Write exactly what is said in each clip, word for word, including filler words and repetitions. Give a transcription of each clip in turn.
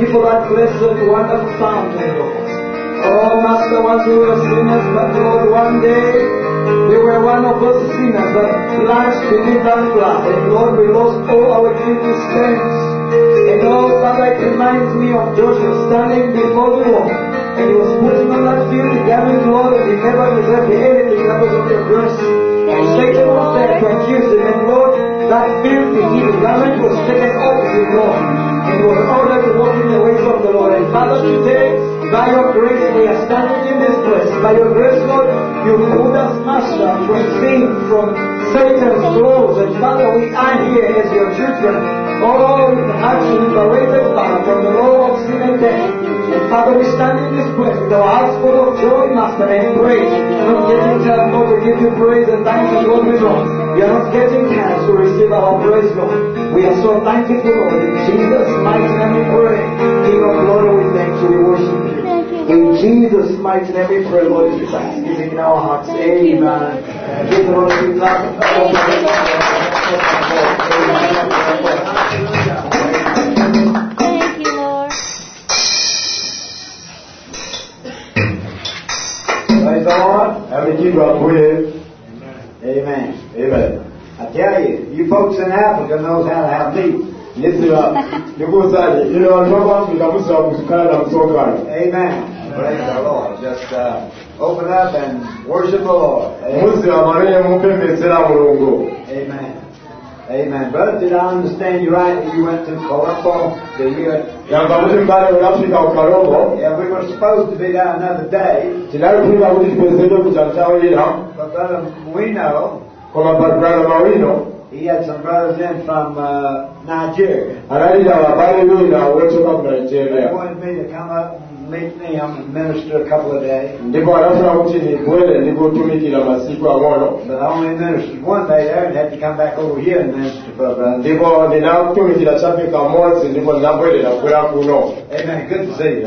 you for that blessed, wonderful fountain, Lord. Oh, Master, once we were sinners, but Lord, one day we were one of those sinners that plunged beneath that flood. And Lord, we lost all our guilty stains. And oh, Father, it reminds me of Joshua standing before the Lord. And he was putting on that filthy garment, Lord, and he never reserved anything that was of your grace. And Satan was there to accuse him. And Lord, that filthy evil garment was taken off him, Lord. And he was ordered to walk in the ways of the Lord. And Father, today, by your grace, we are standing in this place. By your grace, Lord, you put us, Master, from sin, from Satan's claws. And Father, we are here as your children. Oh, with hearts liberated, Father, from the law of sin and death. And Father, we stand in this place with our hearts full of joy, Master, and praise. Not getting time, Lord, to give you praise and thanks and Lord, we know. We are not getting hands to receive our praise, Lord. We are so thankful, Lord. In Jesus' mighty name we pray. King of glory, we thank you, we worship you. In Jesus' mighty name we pray, Lord, is thanksgiving in our hearts. Amen. Give the Lord a big clap. Thank you, Lord. Praise the Lord. Let me keep up with you. Amen. Amen. I tell you, you folks in Africa knows how to have meat. Yes, sir. You know, amen. Praise the Lord. Just uh, open up and worship the Lord. Amen. Amen. Amen. Brother, did I understand you right? You went to Colombo? Did you? Yeah, we were supposed to be there another day. But Brother Marino, he had some brothers in from uh, Nigeria. They wanted me to come up and meet them and minister a couple of days. But I only ministered one day there and had to come back over here and minister for a brother. Amen. Good to see you.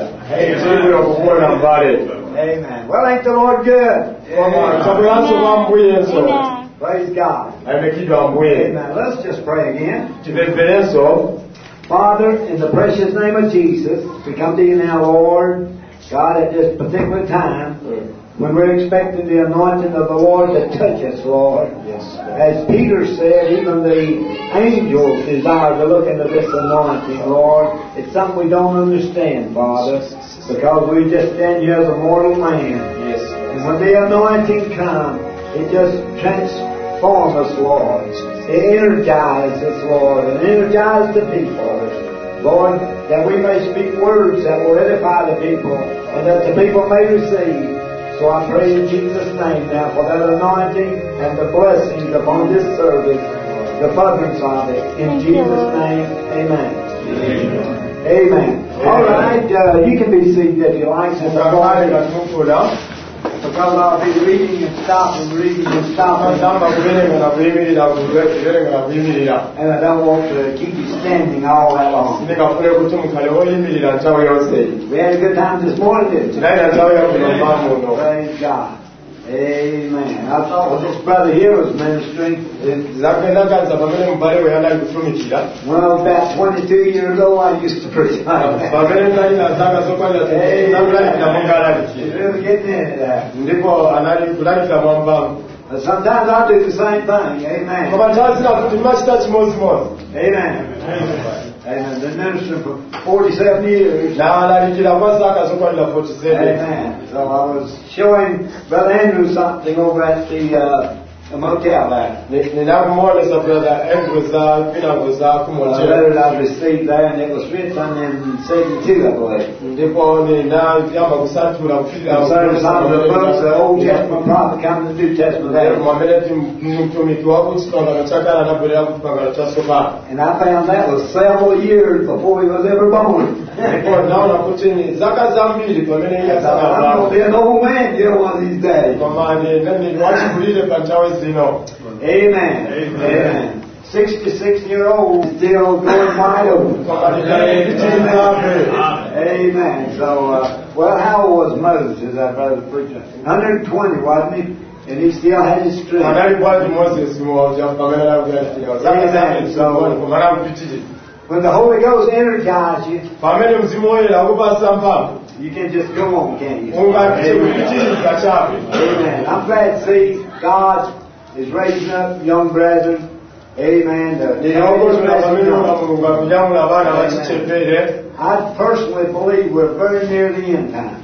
Amen. Well, ain't the Lord good? Amen. Amen. Praise God. Amen. Let's just pray again. Father, in the precious name of Jesus, we come to you now, Lord, God, at this particular time, when we're expecting the anointing of the Lord to touch us, Lord. Yes. As Peter said, even the angels desire to look into this anointing, Lord. It's something we don't understand, Father, because we just stand here as a mortal man. Yes. And when the anointing comes, it just transforms us, Lord. It energizes us, Lord, and energizes the people, Lord, that we may speak words that will edify the people and that the people may receive. So I pray in Jesus' name now for that anointing and the blessings upon this service, the furtherance of it. In Jesus' name, amen. Amen. Amen. All right, uh, you can be seated if you like. Because I'll be reading and stopping, reading and stopping. And I don't want to keep you standing all that long. We had a good time this morning, didn't we? Praise God. Amen. I thought when this brother here was ministering, when I was about twenty-two years old, I used to preach like that. Amen. Really getting into that. But sometimes I do the same thing. Amen. Amen. Amen. Been ministering for forty-seven years. Amen. So I was showing Brother Andrew something over at the uh, a motel there. A letter that I received there, and it was written in seventy-two, I believe. Concerning some of the books, the Old Testament prophet come to the New Testament there. And I found that was several years before he was ever born. I'm going to be an old man here one of these days. Amen. Amen. sixty-six-year-old still going wide open. Amen. So, uh, well, how old was Moses, that brother preacher? one hundred twenty, wasn't he? And he still had his strength. Amen. So, When the Holy Ghost energizes you, pamene mzimu woyera akupasa mphamvu you can just go on, can't you? ungapite kupitiriza chabe. Amen. I'm glad to see God is raising up young brethren. Amen. I personally believe we're very near the end time.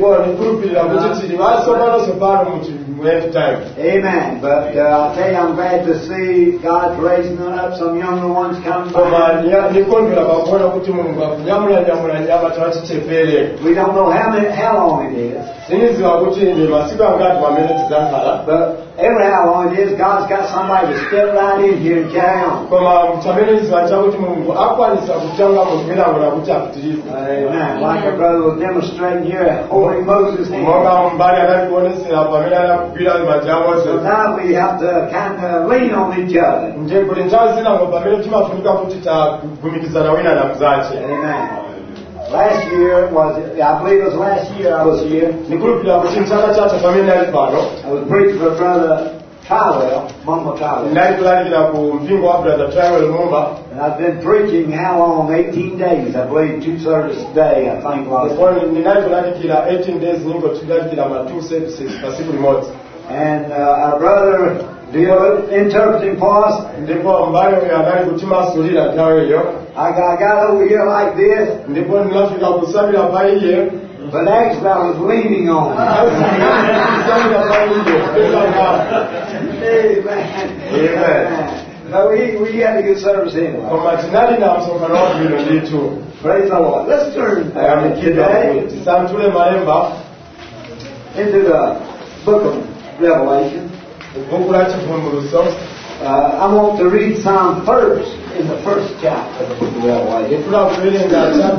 Amen. But uh, I tell you, I'm glad to see God raising up some younger ones coming back. We don't know how many, how long it is. But every how long it is, God's got somebody to step right in here and carry on. Amen. Like our brother was demonstrating here, holding Moses' hand. So now we have to kind of lean on each other. Amen. Last year was, I believe it was last year I was here. I was preaching for Brother Tyrell, Mama Tyrell. And I've been preaching how long? eighteen days, I believe, two services a day, I think. And uh, our brother did interpreting for us. I got, I got over here like this. But actually I was leaning on it. Amen. Amen. No, we, we had a good service anyway. Praise the Lord. Let's turn uh, today into the book of Revelation. Uh, I want to read some first in the first chapter of the book of Revelation.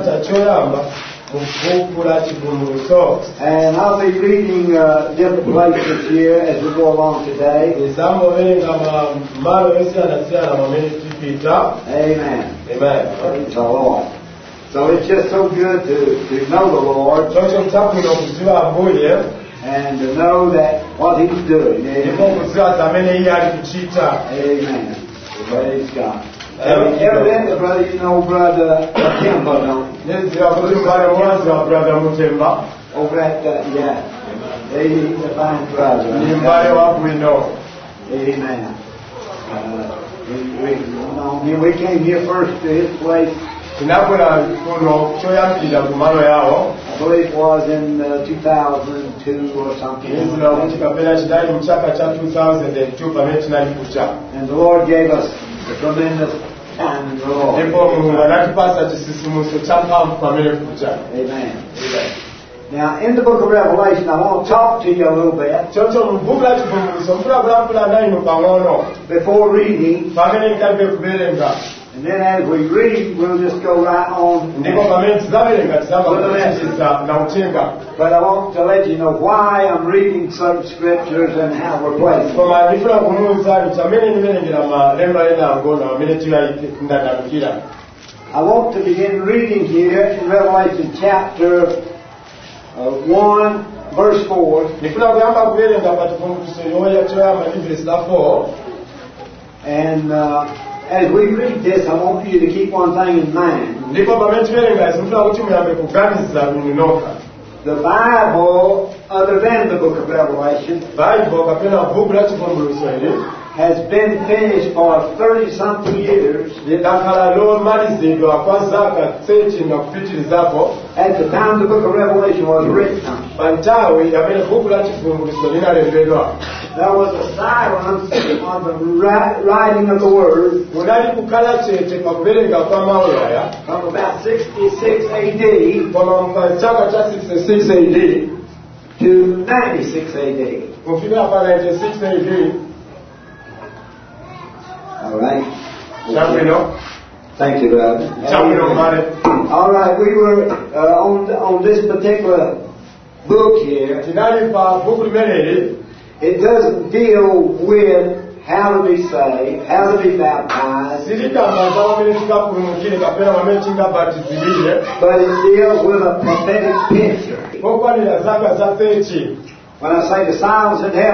And I'll be reading uh, different places here as we go along today. Amen. Amen. Praise the Lord. So it's just so good to, to know the Lord and to know that what He's doing. Amen. Amen. Praise God. Uh, evidently, brother, you know Brother Mutemba, don't you? Over at, uh, yeah. He's a fine brother. We know. Amen. Uh, we, we, you know, we came here first to his place. I believe it was in uh, two thousand two or something. And the Lord gave us a tremendous time in the Lord. Amen. Amen. Now, in the book of Revelation, I want to talk to you a little bit before reading. And then as we read, we'll just go right on. But I want to let you know why I'm reading certain scriptures and how we're placed. I want to begin reading here in Revelation chapter uh, one, verse four. And uh, as we read this, I want you to keep one thing in mind. The Bible, other than the book of Revelation, has been finished for thirty-something years. At the time the book of Revelation was written, there was a silence on the writing of the Word from about sixty-six A D to ninety-six A D. All right. Thank you, brother. All right, we were uh, on on this particular book here. It doesn't deal with how to be saved, how to be baptized, but it deals with a prophetic picture. When I say the silence in heaven,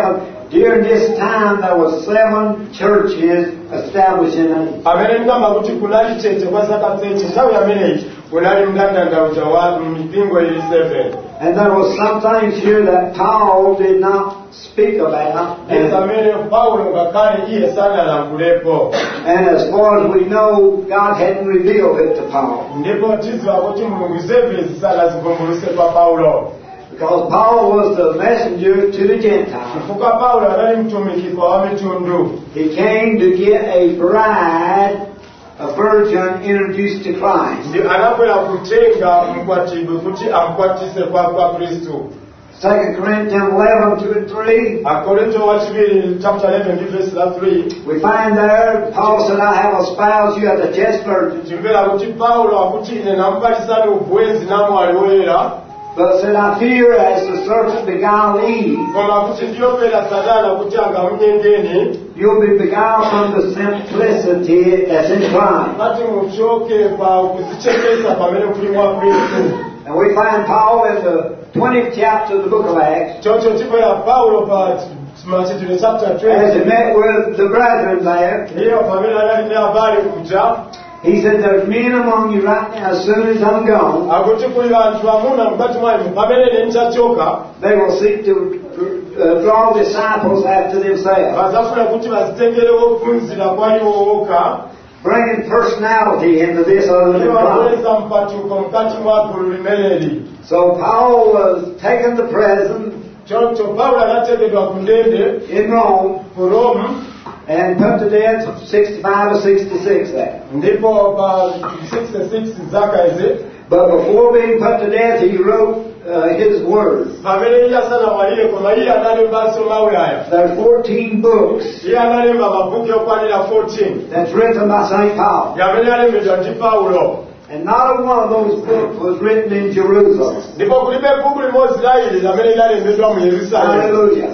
During this time there were seven churches established in England. amene ngamba kuti kunali chete kwa zaka zenchi nthawi ameneyi kunali mndandanda wa mipingo ili seven. And there was some things here that Paul did not speak about. And, amene Paulo ngakale iye sanalangulepo. and as far as we know, God hadn't revealed it to Paul. ndipo tiziwa kuti mulungu zevezi salazivumbuluse kwa Paulo. Because Paul was the messenger to the Gentiles. Chifukwa Paulo anali mtumiki kwa wamitundu. He came to get a bride, a virgin, introduced to Christ. Ndi anakwera kutenga mkwatibwe kuti amkwatise kwa kwa Kristu. Second Corinthians eleven, two and three. Akorinto wachibiri chapter eleven verse three. We find there, Paul said, I have espoused you as a chaste virgin. Chimbera kuti Paulo akuti ine nampalisani ubwenzi namu aliwera. But said, I fear as the serpent beguiled Eve, Koma kuti ndiyopera sadala kuti angamunyengeni. you'll be beguiled from the simplicity that's in Christ. Ati muchoke pa kuzichekesa pamene kuli mwa Kristu. And we find Paul in the twentieth chapter of the book of Acts, Chocho tipo ya Paulo pa machitire chapter as he twenty. met with the brethren there. Hiyo pamene anali ndi habari kuja. He said, there's men among you right now, as soon as I'm gone, Akuti kuli vantu vamuna mukati mwanyu pamene nenchachoka. they will seek to uh, draw disciples after themselves, Vazafuna kuti vazitengere wophunzira kwa iwo woka. bringing personality into this other than Christ. Iwaweza mpatuko mkati mwa gulu limeneli. So Paul was taking the present Chocho Paulo anategedwa kundende in Rome ku Rome. and put to death sixty-five or sixty-six there. Ndipo pa sixty-six zaka izi. But before being put to death, he wrote uh, his words. Pamene iya sana mwaliye koma iye analemba mawu aya. There's fourteen books Iye analemba mabuku yokwanira fourteen. that's written by Saint Paul. Yamene alembedwa ndi Paulo. And not one of those books was written in Jerusalem. Ndipo kulibe buku limodzi la ili lamene linalembedwa mu Yerusalemu. Hallelujah.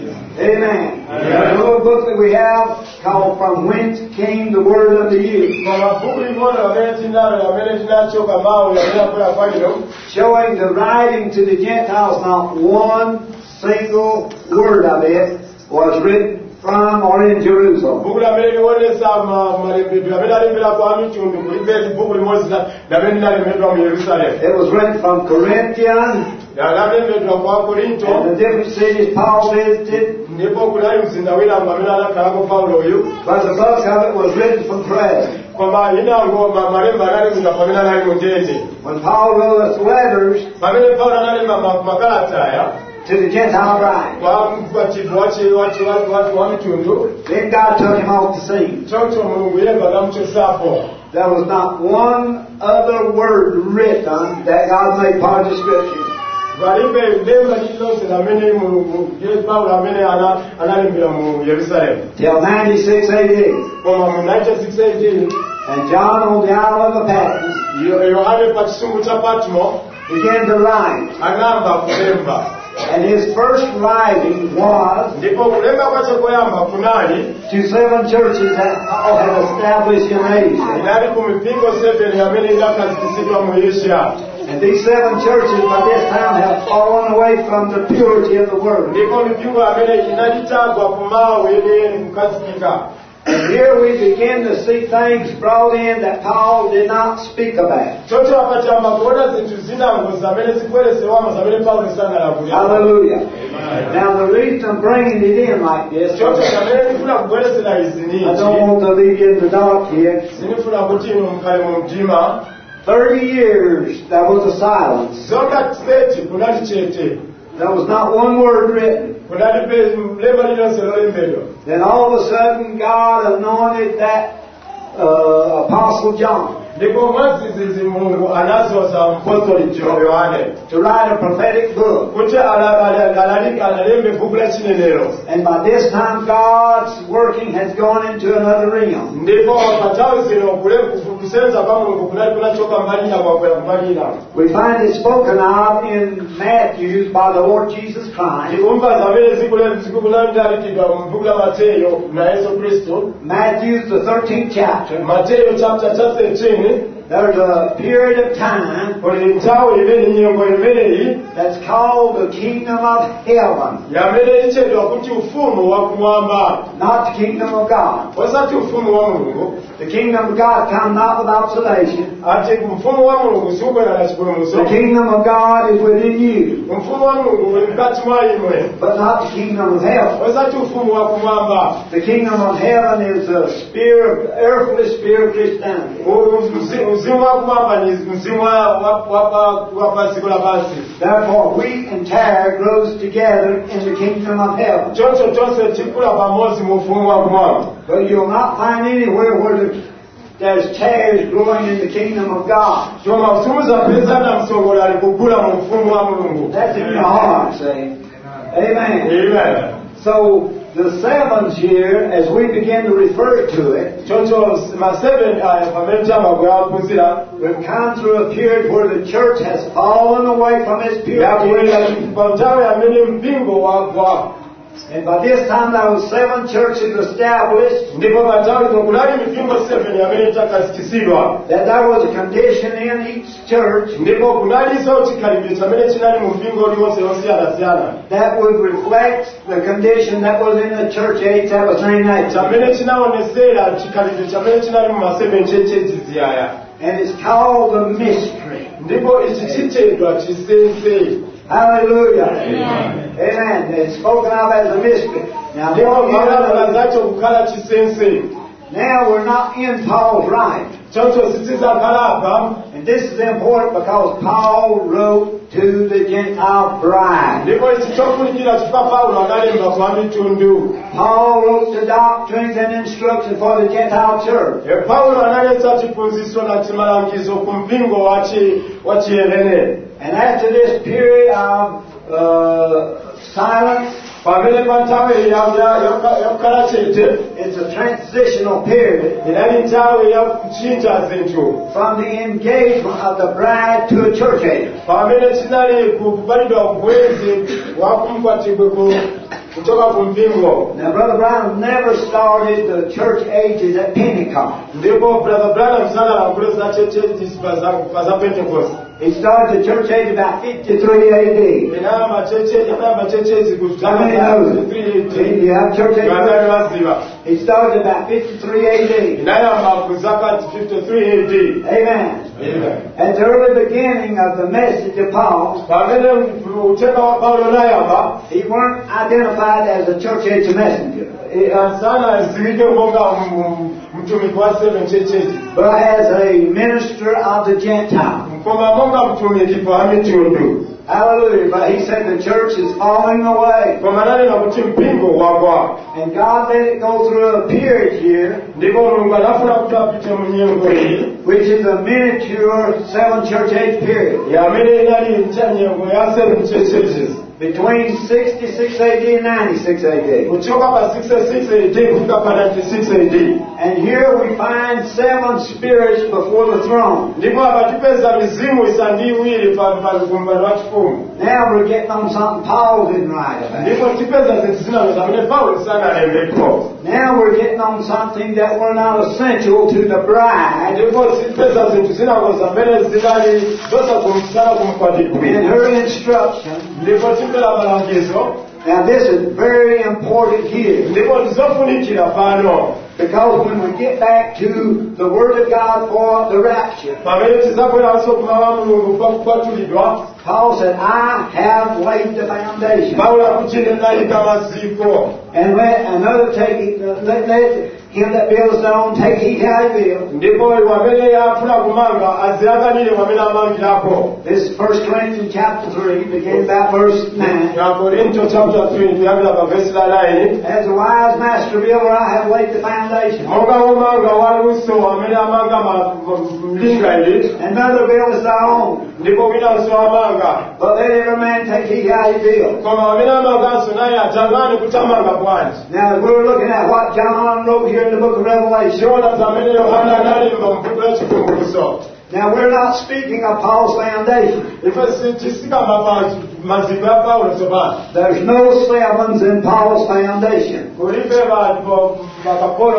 Amen. There's a little book that we have called From Whence Came the Word Unto You, Koma buku limodzi lamene tinalo lamene tinachoka mawu yamene akwera kwaniro. showing the writing to the Gentiles. Not one single word of it was written from or in Jerusalem. Buku lamene liwonesa malembedwe amene alembera kwa mitundu kulibe buku limodzi lamene linalembedwa mu Yerusalemu. It was written from Corinthians Yalembedwa kwa Korinto. and the different cities Paul visited, Ndipo kunali mzinda wina amene anakalako Paulo uyu. but the bulk of it was written from prison. Koma inango malemba analembedwa pamene anali mu ndende. When Paul wrote us letters Pamene Paulo analemba makalata aya to the Gentile bride, kwa mkwatibwa wache wache watu wa mitundu. then God took him off the scene. Chocho Mulungu yeba namuchosapo. There was not one other word written that God made part of the Scripture. Valibe lemba lililonse lamene Mulungu ye Paulo amene ana analembera mu Yerusalemu. Till ninety-six A D. Koma mu ninety-six A D And John on the Isle of Patmos Yohane pa chisungu cha Patmo began to write. anamba kulemba. And his first writing was Ndipo kulemba kwache koyamba kunali to seven churches that Paul had established in Asia. inali ku mipingo seven amene inakazikisidwa mu Asia. And these seven churches by this time have fallen away from the purity of the Word. Ndipo mipingo amene inalitagwa kumawe yeneyeni kukazikika. And here we begin to see things brought in that Paul did not speak about. Chocho apachamba kuona zinthu zinango zamene zikweresewamo zamene Paulo sanalakulira. Hallelujah. Now the reason I'm bringing it in like this, Chocho zamene ndifuna kubweresera izi I don't niji. want to leave you in the dark here. Sinifuna kuti inu mukhale mu mdima. Thirty years there was a silence. Zonga tiseti kunali chete. There was not one word written. Kunali pe lemba lilonse lolembedwa. Then all of a sudden God anointed that uh, Apostle John Ndipo mwazizizi Mulungu anazoza mpostoli Yohane to write a prophetic book. kuti alalika analembe buku la chinenero. And by this time God's working has gone into another realm. Ndipo patawi zino kule kusenza kwa Mulungu kunali kunachoka mbalina kwa kwenda mbalina. We find it spoken of in Matthew by the Lord Jesus Christ. Ndikumva zamene zikule zikulandalika mu buku la Mateyo na Yesu Kristo. Matthew the thirteenth chapter. Mateyo chapter thirteen there's a period of time buli nthawi imene nyengo imeneyi that's called the kingdom of heaven, yamene itchedwa kuti ufumu wakumwamba, not the kingdom of God. osati ufumu wa Mulungu. The kingdom of God comes not without salvation. Ati ufumu wa Mulungu siubwera na chipulumutso. The kingdom of God is within you, Ufumu wa Mulungu uli mkati mwa imwe, but not the kingdom of heaven. osati ufumu wa kumwamba. The kingdom of heaven is the spirit, earthly spirit of Christianity. Uzi- uzimu wa kumwamba ni mzimu wa wa- wa- wa pasi la basi. Therefore, wheat and tare grows together in the kingdom of heaven. Choncho chonse chikula pamozi mu ufumu wa kumwamba. But you'll not find anywhere where the, there's tares growing in the kingdom of God. Choma usumuza pesa na msongola alikugula mu ufumu wa Mulungu. That's in your heart, see. Amen. Amen. So, the seventh year, as we begin to refer to it, Choncho ma seven aya pamene chamagwe akuzira we've come through a period where the church has fallen away from its purity. yakuwera pa nthawi amene mpingo wagwa. And by this time there were seven churches established, Ndipo pa nthawi zokulali mipingo seven amene itakasikisidwa. that there was a condition in each church Ndipo kunaliso chikhalidwe chamene chinali mu mpingo uliwonse wosiyanasiyana. that would reflect the condition that was in the church age that was named that. Chamene chinaonesera chikhalidwe chamene chinali mu ma seven churches ziyaya. And it's called the mystery. Ndipo ichi chitchedwa chisense. Hallelujah. Amen. Amen. It's spoken of as a mystery. Now, Ndipo don't get malala out zacho kukhala chisense. now we're not in Paul's right. Choncho sitizakhala apa. And this is important because Paul wrote to the Gentile bride. Ndipo ichi chofunikira chifukwa Paulo analemba kwa mitundu. Paul wrote the doctrines and instructions for the Gentile church. E Paulo analetsa chiphunzitso na chimalangizo ku mpingo wachi wachiyelene. And after this period of uh, silence, Pamene pa nthawi yakukhala chete, it's a transitional period inali nthawi yakuchinja zinthu. from the engagement of the bride to a church age. Pamene chinali kubalidwa kubwezi wakumkwatibwe kuchoka ku mpingo. Now, Brother Brown never started the church ages at Pentecost. Ndipo Brother Branham sanalangule za cheche pa za Pentecost. He started the church age about fifty-three A D. Inayamba cheche inayamba cheche How many knows it? You have church age? Vanali vaziva. He started about fifty-three A D. Inayamba kuzaka fifty-three A D. Amen. Amen. At the early beginning of the message of Paul, Pamene uthenga wa Paulo unayamba, he weren't identified as a church age messenger, sana aziwike monga mtumiki wa seven churches. but as a minister of the Gentiles. Koma monga mtumiki pa mitundu. Hallelujah. But he said the church is falling away. Koma nani na kuti mpingo wagwa. And God let it go through a period here, Ndipo Mulungu anafuna kuti apite mu nyengo iyi. which is a miniature seven church age period. Yamene inali ncha nyengo ya seven churches. Between sixty-six A D and ninety-six A D. Kuchoka pa sixty-six A D kufika pa ninety-six A D. And here we find seven spirits before the throne. Ndipo apa tipeza mizimu isanu iwiri pa pa kumbali wa chifumu. Now we're getting on something Paul didn't write about. Ndipo tipeza zinthu zina zamene Paulo sanalembeko. Now we're getting on something that were not essential to the bride Ndipo tipeza zinthu zinako zamene zinali zosakumsala in kumkwatibwi. her instruction. Ndipo tipeza malangizo. Now this is very important here, Ndipo tizofunikira pano. because when we get back to the Word of God for the rapture, Pamene tizabweranso kumawu a Mulungu pa kukwatulidwa. Paul said, I have laid the foundation. Paulo akuti ndinayika maziko. And let another take it, uh, let, let him that builds on take heed how he builds. Ndipo wamene yafuna kumanga azilaganire wamene amangirapo. This is First Corinthians chapter three, beginning about verse nine. Ya Korinto chapter three kuyambira pa verse la nine. As a wise master builder, I have laid the foundation. Monga womanga waluso amene amanga ma- mlinga ili. Another buildeth their own. Ndipo winanso amanga. But let every man take heed how he builds. Koma wamene amanganso naye atangane kuti amanga bwanji. Now, we're looking at what John wrote here in the book of Revelation. Chiona zamene Yohana analemba mbuku la chivumbulutso. Now, we're not speaking of Paul's foundation. Ife tisikamba pa maziko ya Paulo sobana. There's no sevens in Paul's foundation. Kulibe bakapolo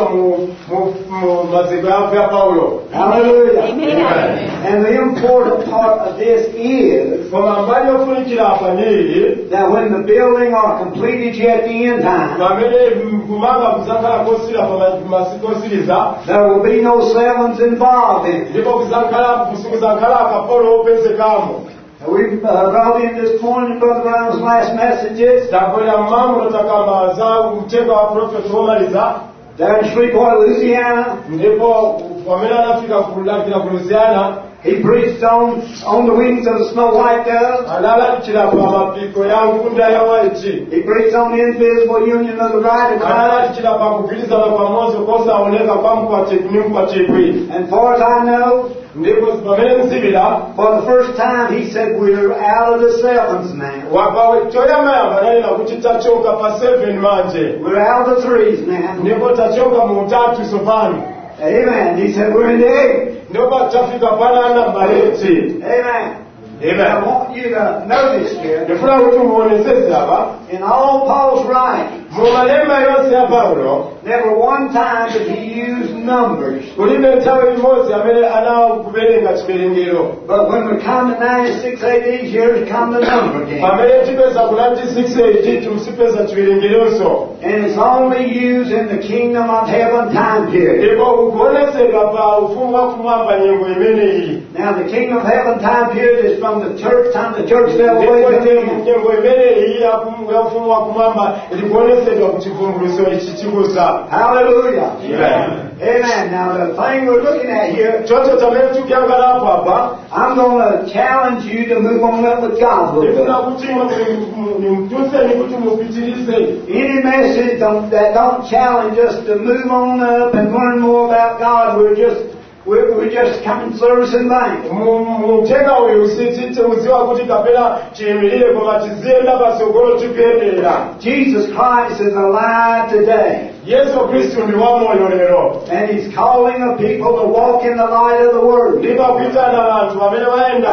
mu maziko ya Paulo. Hallelujah. Amen. And the important part of this is Komambali ofunikira hapa ni that when the building are completed yet at the end time, bamele kumanga kuzakala kosira pa masiko siriza. there will be no sevens involved in it. Ndipo kuzakala kuzakala kapolo opese kamo. We've uh, brought in this morning in Brother Brown's last messages. Takola mambo nataka maza mtego wa prophet Romaliza. There in Shreveport, Louisiana. Ndipo wamela nafika kulakira Louisiana. He preached on on the wings of the snow white dove. Alala kila pa mapiko ya ngunda ya waiti. He preached on the invisible union of the bride of Alala Christ. kila pa kupiliza na pamoja kosa oneka kwa mkwa chekuni mkwa chekwi. And far as I know, Ndipo wamela nsibila. for the first time he said we're out of the sevens now. Wakawe toya maya banali na kuchita choka pa seven manje. We're out of the threes now. Ndipo tachoka mu tatu sopani. Amen. He said we're in the eight. Ndipo tafika pana na bareti. Amen. Amen. I want you to notice here, Nifuna kuti muonesese hapa. in all Paul's writings, Mu malemba yonse ya Paulo, never one time did he use numbers. kulibe nthawi imodzi amene anawo kuwerenga chiwerengero. But when we come to ninety-six A D, here's come the number game. Pamene tipeza ku ninety-six A D tusipeza chiwerengeronso. And it's only used in the kingdom of heaven time period. Ndipo kuonesedwa pa ufumu wa kumwamba nyengo imeneyi. Now the kingdom of heaven time period is from the church time the church fell Ndipo away from him. nyengo imeneyi ya kumu- ya ufumu wa kumwamba ilikuonesedwa ku chivumbulutso ichi chikusa. Hallelujah. Amen. Amen. Now the thing we're looking at here, Chocho chamene tukiangala hapo hapa, I'm going to challenge you to move on up with God's ndifuna will. kuti nimtuseni kuti mupitirize. Any message don't, that don't challenge us to move on up and learn more about God, we're just we're, we're just coming service in vain. Muthenga uyu usitite uziwa kuti kapena chiyimirire koma tiziyenda patsogolo tikuyenderera. Jesus Christ is alive today. Yesu Kristu ndi wamoyo lero. And He's calling the people to walk in the light of the Word. Ndipo kuitana anthu amene vaenda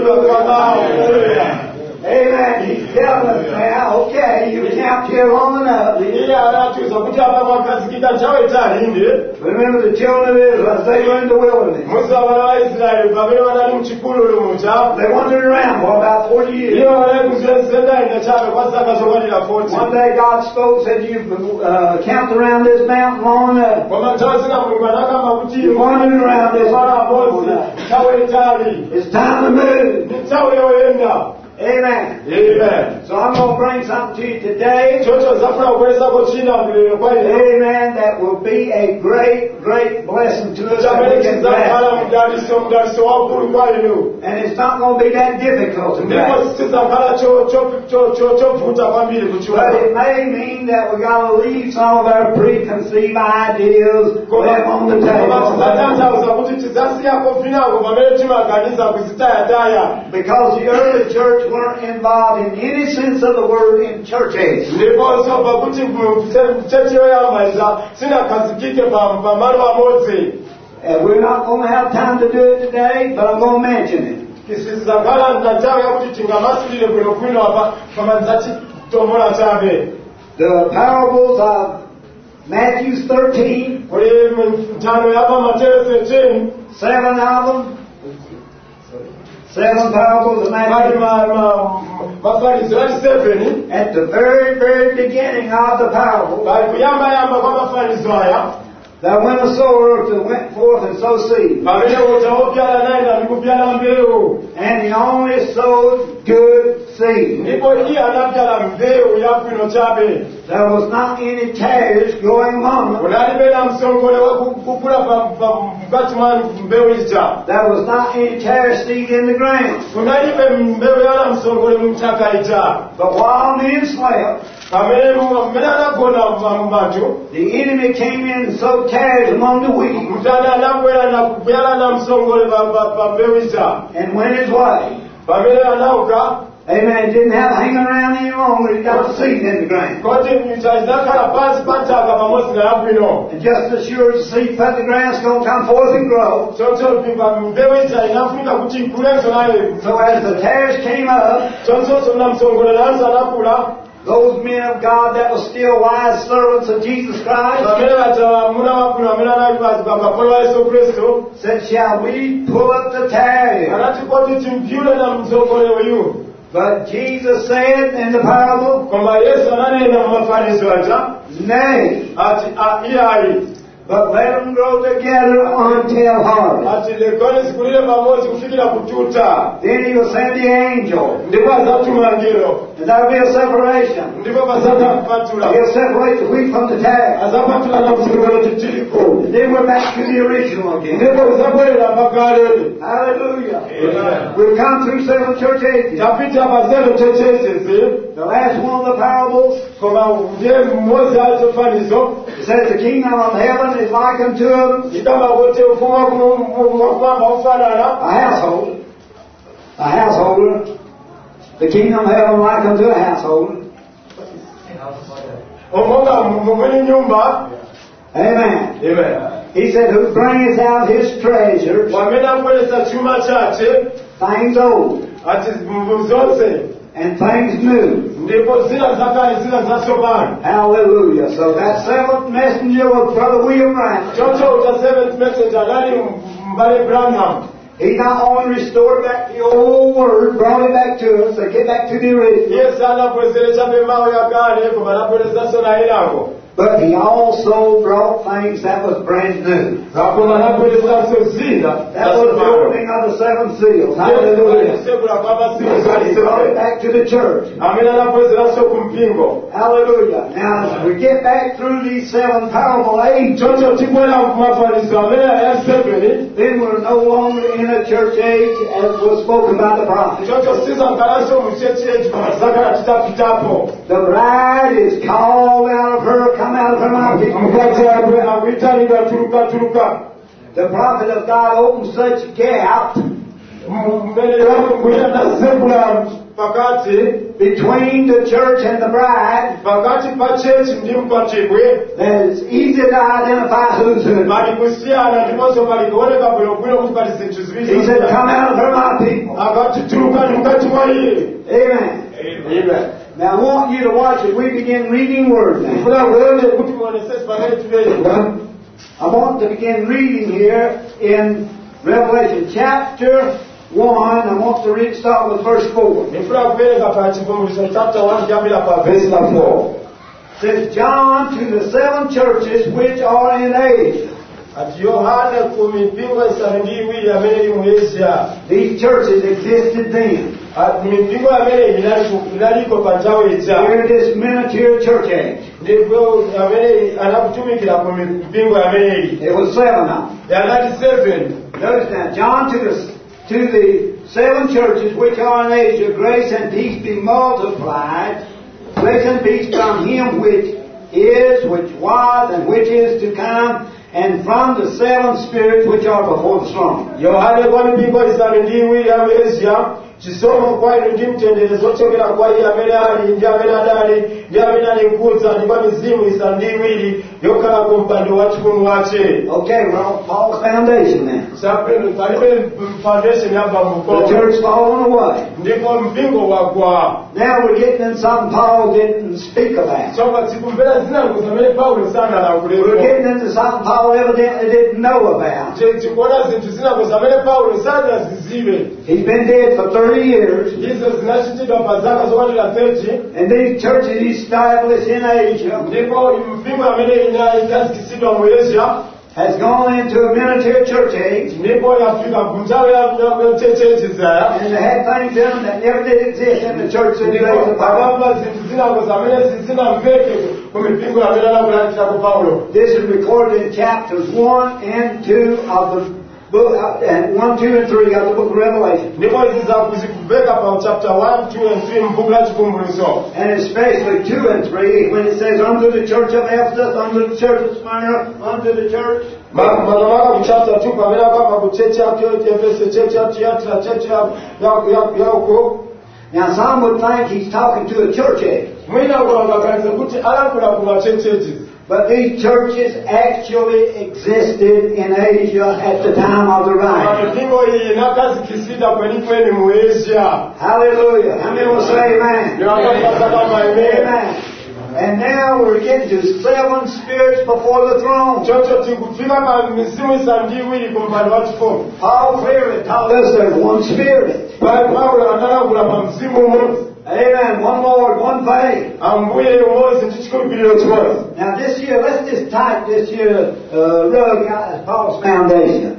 Hallelujah. Amen. He's telling us now, okay, you camped here long enough. iye anatiuza kuti apa mwakazikika nthawi itali inde. Remember the children of Israel as they were in the wilderness. Musa vana va Israeli pamene vanali muchipululu mucha. They wandered around for about forty years. Iwo vanali kuzenzenda chabe kwa zaka zokwanira forty. One day God spoke, said, you've uh, camped around this mountain long enough. Koma nthawi zina Mulungu anakamba kuti You wandered around this mwana mountain. amodzi nthawi itali. It's time to move. Ndi nthawi yoyenda. Amen. Amen. So I'm going to bring something to you today. Chocho zafuna kukwezako china kulero kwa ine. Amen. That will be a great, great blessing to us. that Chamene we can chizakhala grasp. mudaliso mudaliso wakulu kwa inu. And it's not going to be that difficult to Ndipo grasp. sizakhala cho cho cho cho chovuta kwambiri But kuchiona. it may mean that we got to leave some of our preconceived ideas left on the Koma table. tizatanthauza kuti tizasiyako vinango pamene timaganiza kuzitayataya. Because the early church weren't involved in any sense of the word in church age. Ndiponso pakuti chechi yoyamaliza sinakhazikike pamalo amodzi. And we're not going to have time to do it today, but I'm going to mention it. Tisizakhala na nthawi yakuti tingamasulire bwinobwino apa koma nzachitomola chabe. The parables of Matthew thirteen, Kuli nthano yapa Mateyu thirteen, seven of them. Seven parables of pali Matthew. mafanizo seven, At the very, very beginning of the parable, pali kuyambayamba kwa mafanizo aya, there went a sower that went forth and sowed seed. pamene utawopyala naenda ndikupyala mbewu. And he only sowed good seed. Ndipo iye anapyala mbewu yabwino chabe. There was not any tares growing among them. Unalibe na msongole wa kukula mkati mwa mbewu ija. There was not any tare seed in the ground. Unalibe mbewu yala msongole mchaka ija. But while men slept, Pamene mmene anagona mbantu, the enemy came in and sowed tares among the wheat mtana anabwera na kupyala na msongole pa mbewu ija. and went his way. Pamene anauka, Amen. Didn't have to hang around any longer. He got a seat in the ground. koti zinakhala pansi pantaka pamodzi nayabwino. And just as sure as the seed put in the ground, it's going to come forth and grow. choncho pimba mbewu ija inafunika kuti ikulenso nayo. So as the tares came up, choncho sona msongolero anza anakula. those men of God that were still wise servants of Jesus Christ vamene vaja muna wabwino vamene anali pamapolo wa Yesu Kristu said, shall we pull up the tare? anati koti timpyule na msongolero uyu. But Jesus said in the parable, koma Yesu ananena mumafanizo aja nay, ati iyayi but let them grow together until harvest. ati lekoni zikulire pamodzi kufikira kututa. Then he will send the angel, ndipo azatuma angelo and there will be a separation. ndipo pazatapatula He'll separate the wheat from the tare. azapatula na msongolero chitiko. And then we're back to the original again. ndipo uzabwerera pakalele. Hallelujah. Amen. We've come through seven church ages. tapita pazero chechechezi The last one of the parables, koma ndiye mmodzi achofanizo it says the kingdom of heaven is like unto ikamba kuti ufumu wakumwamba ufanana a household, a householder. The kingdom of heaven like unto a householder. omonga mumene nyumba. Amen. Amen. He said, who bringeth out his treasures, wamene abweresa chuma chache things old ati mvu zonse and things new. ndipo zina zakale zina zatsopano. Hallelujah. So that seventh messenger was Brother William Branham. choncho uta seventh message anali mbale Branham. He not only restored back the old word, brought it back to us, to get back to the original, Yesu anabwezeresha mawu yakale koma anabweresanso na ilako. but he also brought things that was brand new. koma anabweresanso zina That was the opening of the seven seals. Hallelujah. sekula kwamasiku He brought it zalisebe back to the church. amene anabwezeranso kumpingo. Hallelujah. Now, as we get back through these seven parable ages, choncho tibwera kumafanizo amene ayasebeni. then we're no longer in a church age as was spoken by the prophet. choncho sizangalanso muchechechi pamazakala titapitapo. The bride is called out of her, come out of her mouth. mukati abwe akuitanira tuluka tuluka. The prophet of God opened such gap mbele yako kuya nasebula pakati between the church and the bride pakati pa chechi ndi mpachibwe that it's easy to identify who's who. pali kusiyana ndiponso pali kuoneka bwinobwino kuti pali zinthu ziwiri. He said, come out of her, my people. akati tulukani mukati mwa iye. Amen. Amen. Now I want you to watch as we begin reading Word now. Funa kuone kuti muonesesi pamene tiveika. I want to begin reading here in Revelation chapter one. I want to read, start with verse four. Nifuna kupereka pa chivumbulutso chapter one kuyambira pa verse la four. It says, John to the seven churches which are in Asia. ati Yohane ku mipingo isanu ndi iwiri amene ili mu Asia. These churches existed then. ati mipingo amene inali- inaliko pa nthawi ija. During this miniature church age. ndipo amene anakutumikira ku mipingo amene ili. There was seven of them. yanati seven. Notice now, John to the, to the seven churches which are in Asia, grace and peace be multiplied. Grace and peace from him which is, which was, and which is to come, and from the seven spirits which are before the throne. Yohane kwa mipingo isanu ndi iwiri ya mu Asia, chisomo kwa inu ndi mtendere zochokera kwa iye amene ali ndi amene adali ndi amene ali mkudza ndi kwa mizimu isanu ndi iwiri yokhala ku mpando wachifumu wace. Okay, we're on Paul's foundation now. Sapelo palibe foundation yabva The mukolo. church fallen away. Ndipo mpingo wagwa. Now we're getting in something Paul didn't speak about. Soka tikumbera zinango zamene Paulo sana We're lakuleko. getting into something Paul evidently didn't know about. Je tikuona zinthu zinango zamene Paulo sana zizive. He's been dead for thirty years, Izo zinachitidwa pa zaka zokwanira thirty. and these churches he established in Asia Ndipo mpingo amene ina ikazikisidwa mu Asia. has gone into a miniature church age, ndipo yafika kunjalo yachechechi zaya. and they had things in them that never did exist in the church in the days ndipo of Paul. akamba zinthu zinango zamene zizinamveke ku mipingo amene anakulandira ku Paulo. This is recorded in chapters one and two of the book, uh, and one, two, and three of the book of Revelation, ndipo izi zakuzikubeka pa chapter one, two, and three mbuku la chikumbuluso. and especially two and three when it says, "Unto the church of Ephesus, unto the church of Smyrna, unto the church." makamaka ku chapter two pamene akamba ku chechi ya Efeso, chechi ya Thyatira, chechi ya ya ya uko. Now some would think he's talking to a church age. mwina kulangaganiza kuti alankhula ku machurches. But these churches actually existed in Asia at the time of the writing. mipingo iyi inakazikisida kwenikweni mu Asia. Hallelujah. How many will say amen? Amen. Amen. And now we're getting to seven spirits before the throne. chocho tikufika pa mizimu isandiwiri kumpando wa chifumu. Paul clearly told us there's one spirit. Paulo analangula pa mzimu umodzi. Amen. One Lord, one faith. ambuye umodzi ndi chikhulupiriro chimodzi. Now this year, let's just type this year uh, rug out as Paul's foundation.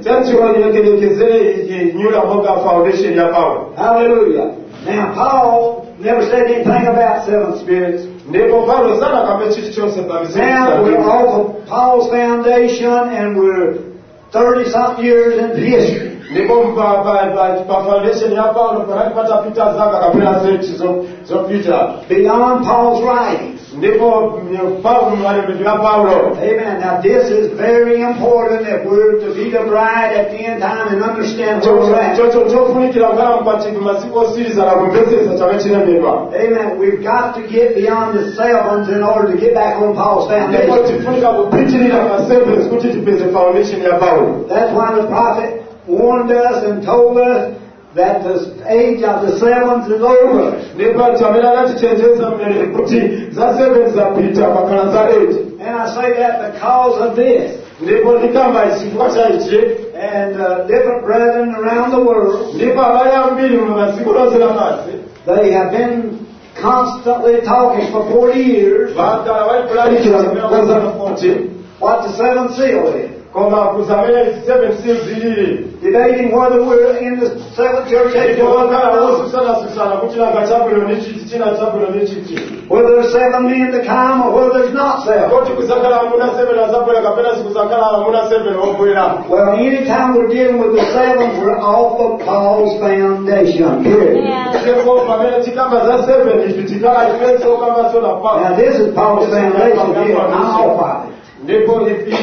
nyula moga foundation ya Paulo. Hallelujah. Now Paul never said anything about seven spirits. ndipo Paulo sana kambe chiti chonse pa mizimu Now we're isandiwiri. off of Paul's foundation and we're thirty something years into history. ndipo pa pa pa foundation ya Paulo panapata pita zaka kapena zeti zo zopita. Beyond Paul's writings. ndipo Paulo malembedwe ya Paulo. Amen. Now this is very important if we're to be the bride at the end time and understand where we're at. chocho chofunikira kugala mkwatiki masiku osiriza na kumvesesa chame chinenedwa. Amen. We've got to get beyond the sevens in order to get back on Paul's ndipo foundation. tifunika kupitirira pa sevens kuti tipeze foundation ya Paulo. That's why the prophet warned us and told us that the age of the sevens is over. ndipo chamela natichenjeza mbele kuti za sevens zapita pakana za eight. And I say that because of this. ndipo ndikamba chifukwa cha ichi. And uh, different brethren around the world, ndipo abale ambiri mu masiku lonse lapansi they have been constantly talking for forty years vakala vaipulalikira kuza forty what the seventh seal is. koma kuzamenya seven seals zilili. Debating whether we're in the seventh church age ndipo or vakala not. vosusana susana kuti nanga chabulo nechiti china chabulo nechiti. Whether there's seven men to come or whether there's not seven. kuti kuzakala hamuna seven azabwera kapena sikuzakala hamuna seven obwera. Well, anytime we're dealing with the sevens, we're off of Paul's foundation. Period. ndipo pamene tikamba za seven ichi tikala chimenso kama sola pa. Now this is Paul's foundation here. I'm off of it. ndipo ni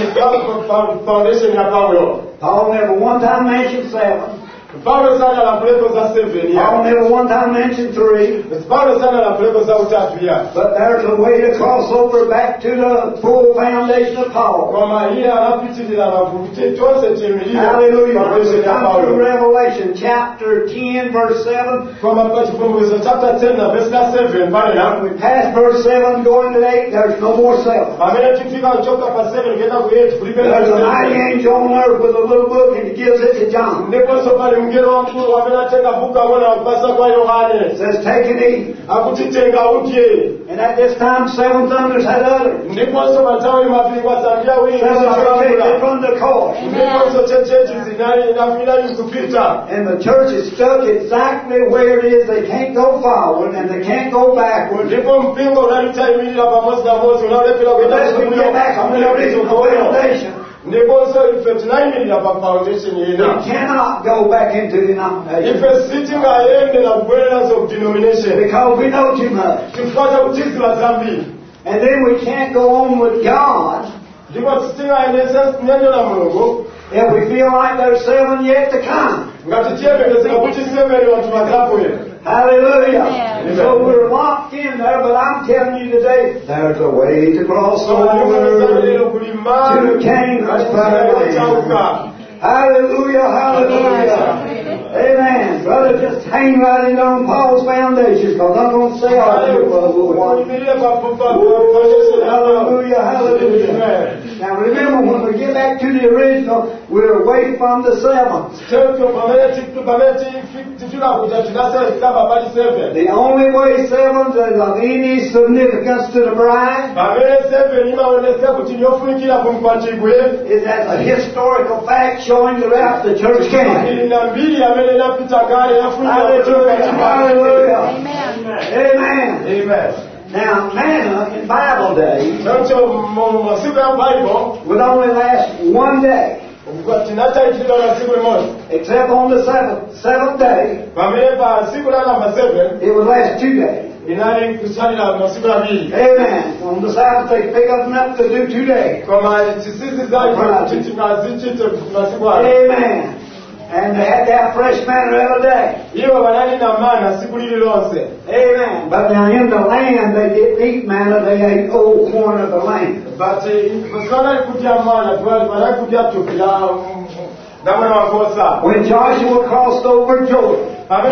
foundation ya Paulo. Paul never one time mentioned seven. Paulo sana la kuleko za seven ya. Paul never one time mentioned three. Paulo sana la kuleko za utatu ya. But there's a way to cross over back to the full foundation of Paul. Koma iye anapitirira na kuti tonse chimilira. Hallelujah. Foundation ya Come to Paulo. Revelation chapter ten verse seven. Koma pa chifumbuzo chapter ten na verse seven pale na. We pass verse seven going to eight, there's no more seven. Pamene tifika kuchoka pa seven kenda ku eight kulibe There's a mighty seven. angel on earth with a little book and he gives it to John. Ndipo so pale mngelo mkuu wamene atenga buku abona kupasa kwa Yohane. It says, take and eat. Akuti tenga udye. And at this time, seven thunders had uttered. Ndipo so matawi mapili kwa Zambia wingi. Seven are taken from the course. Ndipo so chechechi zinali inafila kupita. And the church is stuck exactly where it is. They can't go forward and they can't go backward. Ndipo mpingo unalitaimirira pamoja na mozi unaolepela kwenda Unless we get back on the original foundation. ndipo so ife tinaimirira pa foundation We ina. cannot go back into denomination. Ife sitingayende na kubwerera so denomination. Because we know too much. Tufuata utiziwa zambi. And then we can't go on with God Ndipo sitingaendesa neno la Mungu. if we feel like there's seven yet to come. Ngati chiyembekezera kuti seveni wanthu vazabwera. Hallelujah. Amen. So we're locked in there, but I'm telling you today, there's a way to cross over to the kingdom's paradise. Hallelujah, hallelujah. Amen. Brother, just hang right in on Paul's foundation, because I'm going to say all of it, Brother Lord. Hallelujah, hallelujah. Now remember, when we get back to the original, we're away from the sevens. The only way sevens is of any significance to the bride is as a historical fact showing the route the church came. Hallelujah, hallelujah. Amen. Amen. Amen. Now, manna in Bible days Chocho masiku ya Bible would only last one day, tinataitirira masiku moja. except on the seventh, seventh day, Pamene pa siku la namba seven it would last two days. inali kusalira masiku abiri. Amen. On the Sabbath, they pick up enough to do two days. Koma chisisi zacho chitingazichite masiku abiri. Amen. And they had to have fresh manna every day. iwo banali na mana siku lili lonse. Amen. But now in the land they didn't eat manna, they ate old corn of the land. But basala kudya mana twali banali kudya tukila namana wakosa. When Joshua crossed over Jordan,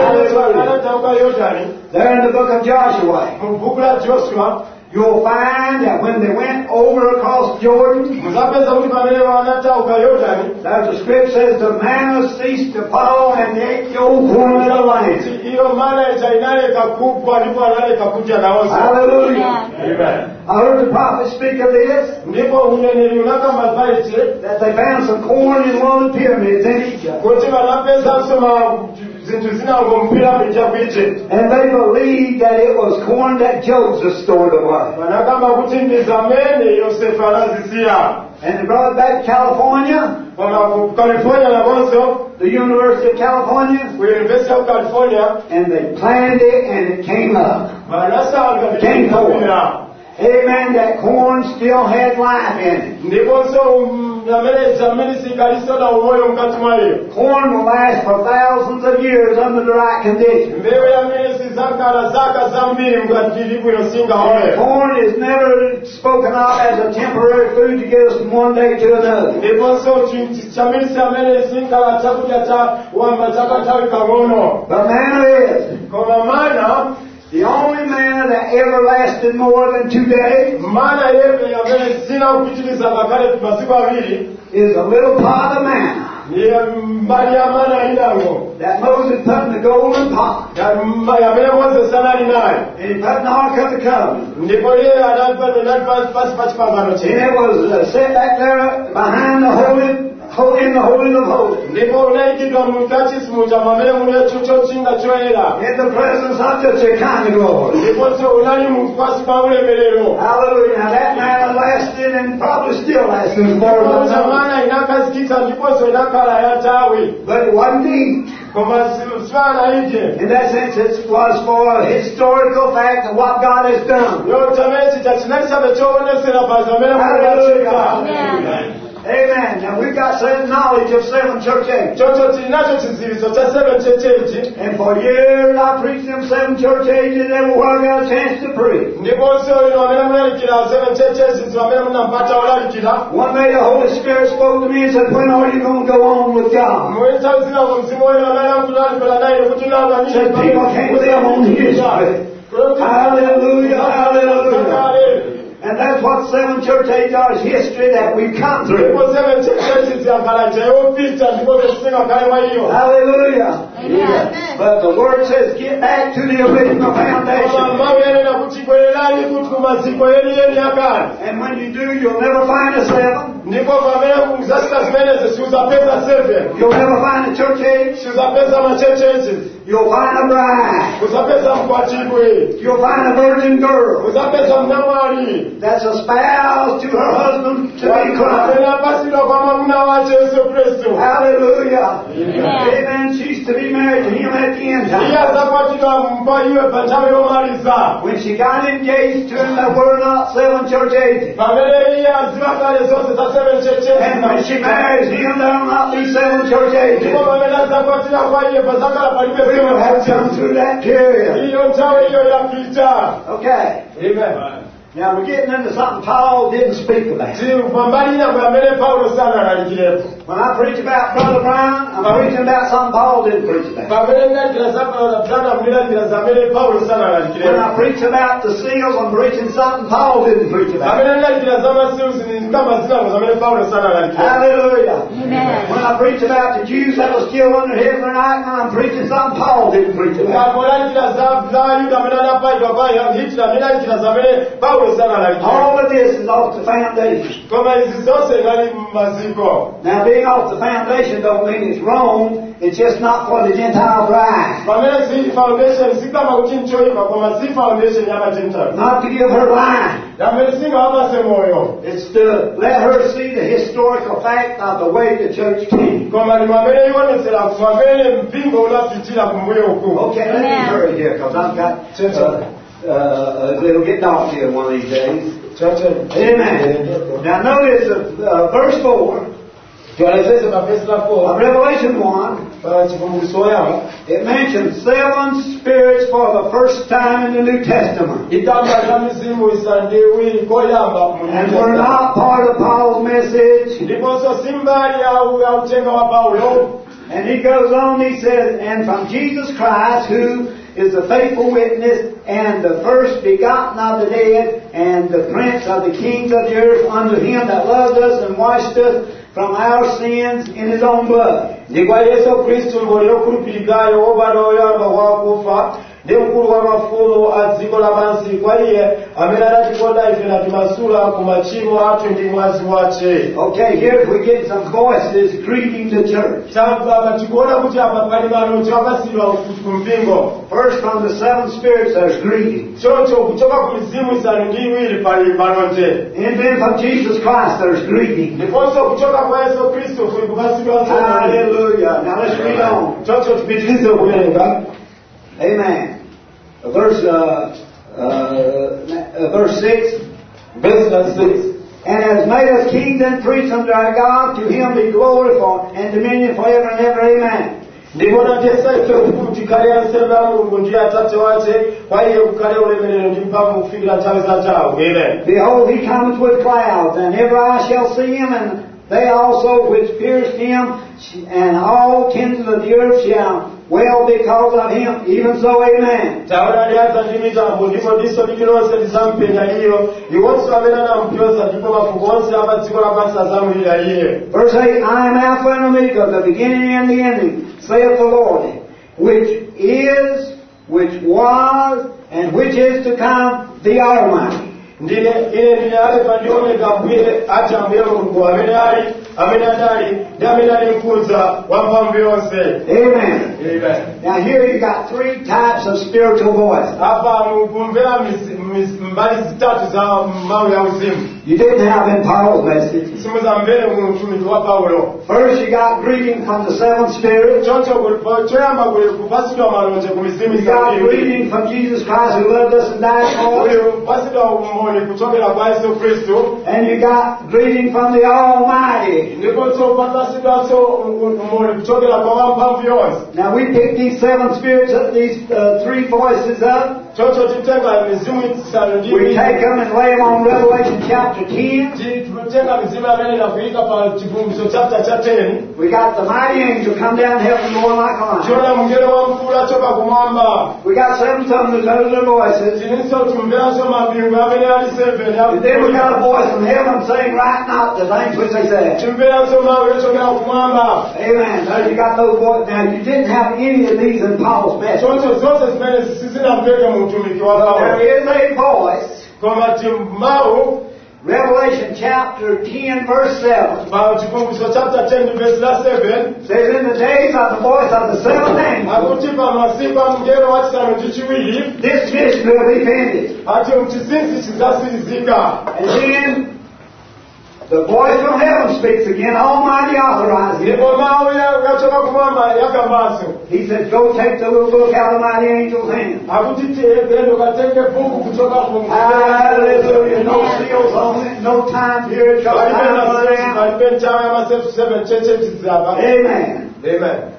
hallelujah, there in the book of Joshua, mu buku la Joshua you'll find that when they went over across Jordan, muzapeza kuti pamene vanatauka Yordani, as the script says, the manna ceased to fall and they ate the old corn of the land. iyo mana icha inaleka kupwa ndipo analeka kudya nawonso. Hallelujah. Amen. I heard the prophet speak of this, Ndipo uneneri unakamba zaiti that they found some corn in one of the pyramids in Egypt. kuti vanapeza kusoma zinthu zinangompira pinja ku Egypt. And they believed that it was corn that Joseph stored away. Vanakamba kuti ndi zamene Yosefu anazisiya. And they brought it back to California, Koma ku California nakonso, the University of California, ku University of California, and they planted it and it came up. vanasanga Came forth. vitapira. Amen. That corn still had life in it. Ndiponso zamene zamene sikaliso na umoyo mkati mwa iyo. Corn will last for thousands of years under the right conditions. Mbewu yamene sizakala zaka zambiri mkati ilibwino singa ole. Corn is never spoken of as a temporary food to get us from one day to another. Ndiponso chamene samene sinkala chakudya cha wamba chakatawi kagono. But manna is Koma mana, the only manna that ever lasted more than two days. mana yepe yamene zina kupitiliza kakale masiku awiri, Is a little pot of manna ni mbali ya mana indango. that Moses put in the golden pot. Ya mba- yamene Moses anali nayo. And he put in the Ark of the Covenant. Ndipo yeye anapata anapata pasi pasi pangano And chini. it was uh, set back there behind the holy, holy in the Holy of Holies. Ndipo unaikidwa mukachisimu cha mamele mune chucho chinga choera. In the presence of the Shekinah glory. Ndiponso unali mupasi pa ulemerero. Hallelujah. Now that manna lasted and probably still lasts as far as I know. Zamana inakazikita ndiponso inakala ya tawi. But it wasn't meat. Koma swana ije. In that sense, it was for a historical fact of what God has done. Yo tamesi cha chinakisha bechowonesera pa zamene Hallelujah. Amen. Now we've got certain knowledge of seven church ages. Chocho chinacho chiziviso cha seven chechechi. And for years I preached them seven church ages everywhere I got a chance to preach. Ndiponso ino wamene munalikira seven chechechi wamene munampata olalikira. One day the Holy Spirit spoke to me and said, when are you going to go on with God? Mwita uzina kwa mzimu wenu wamene mkulalikola naye kuti nanga He said, people can't live on his way. Hallelujah, hallelujah. And that's what seven church ages are, is history that we've come through. Ndipo seven chechechi ziakala chayopita ndipo besinga kale mwa iyo. Hallelujah. Amen. But the Word says, get back to the original foundation. Mawu yanena kuti bwererani kuti kumaziko yeni yeni yakale. And when you do, you'll never find a seven. Ndipo pamene kuzasita zimenezi siuzapeza seven. You'll never find a church age. Siuzapeza machechechi. You'll find a bride. Uzapeza mkwatibwe. You'll find a virgin girl Uzapeza mnamwali. that's espoused to her husband to be Christ. Apasirwa kwa mwamuna wache Yesu Kristo. Hallelujah. Amen. Amen. She's to be married to him at the end Iye time. azakwatidwa mpa iwe panjalo yomaliza. When she got engaged to him, there were not seven church ages. Pamene iye aziva kale zonse za seven chechechi. And when she marries him, there will not be seven church ages. Ndipo pamene azakwatidwa kwa iye pazakala palibe We will have come through that period. iyo nthawi iyo yapita. Okay. Amen. Now we're getting into something Paul didn't speak about. Pambalina pamene Paulo sana analikirepo. When I preach about Brother Brown, I'm preaching about something Paul didn't preach about. Pamene ndakira zapa brana mlilandira zamene Paulo sana When analikirepo. I preach about the seals, I'm preaching something Paul didn't preach about. Pamene ndakira zama seals ni kama zina zamene Paulo sana analikirepo. Hallelujah. Amen. When I preach about the Jews that was killed under Hitler and Eichmann, I'm preaching something Paul didn't preach about. Ngapolandira za za Yuda amene anapaidwa kwa Hitler ndakira zamene Paulo sana analikirepo. All of this is off the foundation. Koma izi zonse ngali maziko. Now being off the foundation don't mean it's wrong, it's just not for the Gentile bride. Pamene si foundation si kama kuti nchoipa koma si foundation ya Gentile. Not to give her line. Yamene singa wapase moyo. It's to let her see the historical fact of the way the church came. Koma ni mwamene ionetsera kwamene mpingo unapitira kumbuyo huku. Okay, let me hurry here because I've got uh, uh, it'll get dark here one of these days. Amen. Now notice uh, uh, verse four Tuelezeze mapesi la of Revelation one. uh, chivumbuluso oyamba it mentions seven spirits for the first time in the New Testament. igamba lya mizimu isanu n'ebiri koyamba mu And we're not part of Paul's message. ndiponso simbali ya utenga wa Paulo. And he goes on, he says, and from Jesus Christ, who is the faithful witness, and the first begotten of the dead, and the prince of the kings of the earth, unto him that loved us and washed us from our sins in his own blood. Ndi kwa Yesu Kristo ngoli yokhulupirikayo wobala oyamba wakufa ndi mkulu wa mafumu a dziko lapansi kwa iye amene anatikonda ife natimasula ku machimo athu ndi mwazi wace. Okay, here we get some voices greeting the church. Tamva tikuona kuti apa pali malonje apasidwa ku mpingo. First, from the seven spirits, there's greeting. Choncho kuchoka ku mizimu isanu ndi iwiri pali malonje. And then from Jesus Christ, there's greeting. Ndiponso kuchoka kwa Yesu Kristo kuli kupasidwa sana. Hallelujah. Now let's read on. Choncho tipitilize kuwerenga. Amen. Verse uh, uh, verse six. Verse six. And has made us kings and priests unto our God. To him be glory for and dominion forever and ever. Amen. Ndibona tesa ife kuti kale ansembe a Mulungu ndiye atate wace kwa iye kukale ulemerero ndi mphamvu kufikira nthawi zachawo. Amen. Behold, he cometh with clouds, and every eye shall see him, and they also which pierced him, and all kings of the earth shall well because of him. Even so, amen. Taona alianza ndi mitambo ndipo diso lililonse lizampenya iyo iwonso amene anampyoza ndipo mafuko onse apa dziko lapansi azamulira iye. Verse eight, I am Alpha and Omega, the beginning and the ending, saith the Lord, which is, which was, and which is to come, the Almighty. Ndine ine ndine Alpha ndi Omega, mbuye ati ambuye Mulungu amene ali amene adali ndi amene ali mkudza wa mphamvu yonse. Amen. Amen. Now here you got three types of spiritual voices. Apa mukumvera mbali zitatu za mawu ya uzimu. You didn't have in Paul's message. Simuzamvere mu utumiki wa Paulo. First you got greeting from the seven spirits. Choncho choyamba kuli kupasidwa malonje ku mizimu You got isanu. greeting from Jesus Christ who loved us and died for us. Uyu kupasidwa umboni kuchokera kwa Yesu Kristo. And you got greeting from the Almighty. Ndipo papasidwanso umboni kuchokera kwa wamphamvu yonse. Now we picked these seven spirits up, these uh, three voices up. Choncho titenga mizimu isanu ndi We take them and lay them on Revelation chapter ten. titenga mizimu amene inafika pa chivumbulutso chapter cha ten. We got the mighty angel come down from heaven going like a lion. Chona mngelo wamkulu achoka kumwamba. We got seven tongues that utter their voices. Tininso tumveranso mabingu amene ali seven. And then we got a voice from heaven saying, right not the things which they said. Tumveranso mawu yochokera kumwamba. Amen. So you got those voices. Now you didn't have any of these in Paul's message. Choncho zonse zimene sizinamveke mu utumiki wa Paulo. There is a voice. Koma timawu Revelation chapter ten verse seven. pa chivumbulutso chapter ten verse la seven. Says in the days of the voice of the seventh angel, Akuti pa masiku a mngelo wachisanu ndi chiwiri. this mission will be finished. Ati mchizinsi chizasirizika. And then the voice from heaven speaks again, Almighty authorizes it. Ndipo mawu yachoka kumwamba yakambanso. He says, go take the little book out of the mighty angel's hand. Akuti tiyependo katenge buku kutoka ku Hallelujah. No seals on it, no time period. No time for them. Palibe nthawi ya masiku seven cheche chizaba. Amen. Amen.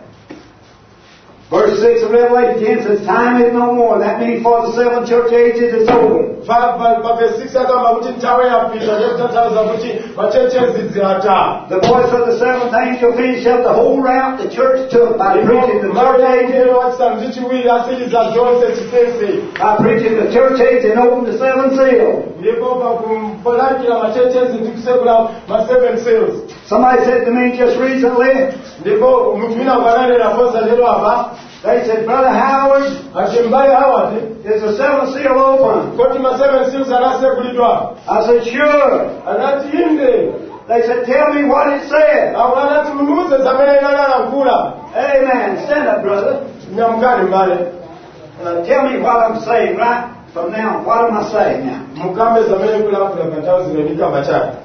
Verse six of Revelation ten says, time is no more. That means for the seven church ages it's over. Pa pa pa verse six akamba kuti nthawi yapita ndiyotantauza kuti machechezi ziata. The voice of the seventh angel finished up the whole route the church took by preaching the church age, Mangelo wachisanu ndi chiwiri asiriza zonse chisese. by preaching the church age and opened the seven seals. Ndipo pa kumpolakira machechezi ndi kusekula ma seven seals. Somebody said to me just recently, Ndipo mtu wina akwananena fosa lero apa. they said, Brother Howard, Ati mbale Howard, is the seventh seal open? koti ma seven seals anasekulidwa. I said, sure. Anati inde. They said, tell me what it said. Awo anati mnuze zamene inalalankhula. Amen. Stand up, brother. Nyamukani mbale. Uh, tell me what I'm saying right from now. What am I saying now? Mukambe zamene kulakula kanthawi zino ndikamba chake.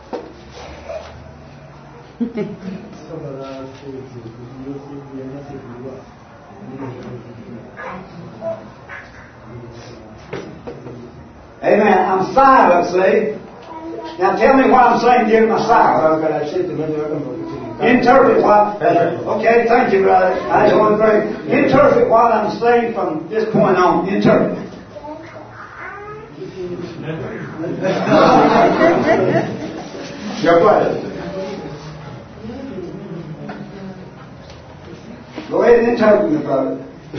Amen. I'm silent, see? Now tell me what I'm saying during my silence. Interpret what? Okay, thank you, brother. I just want to pray. Interpret what I'm saying from this point on. Interpret. You're quiet. Go ahead and interpret me, brother.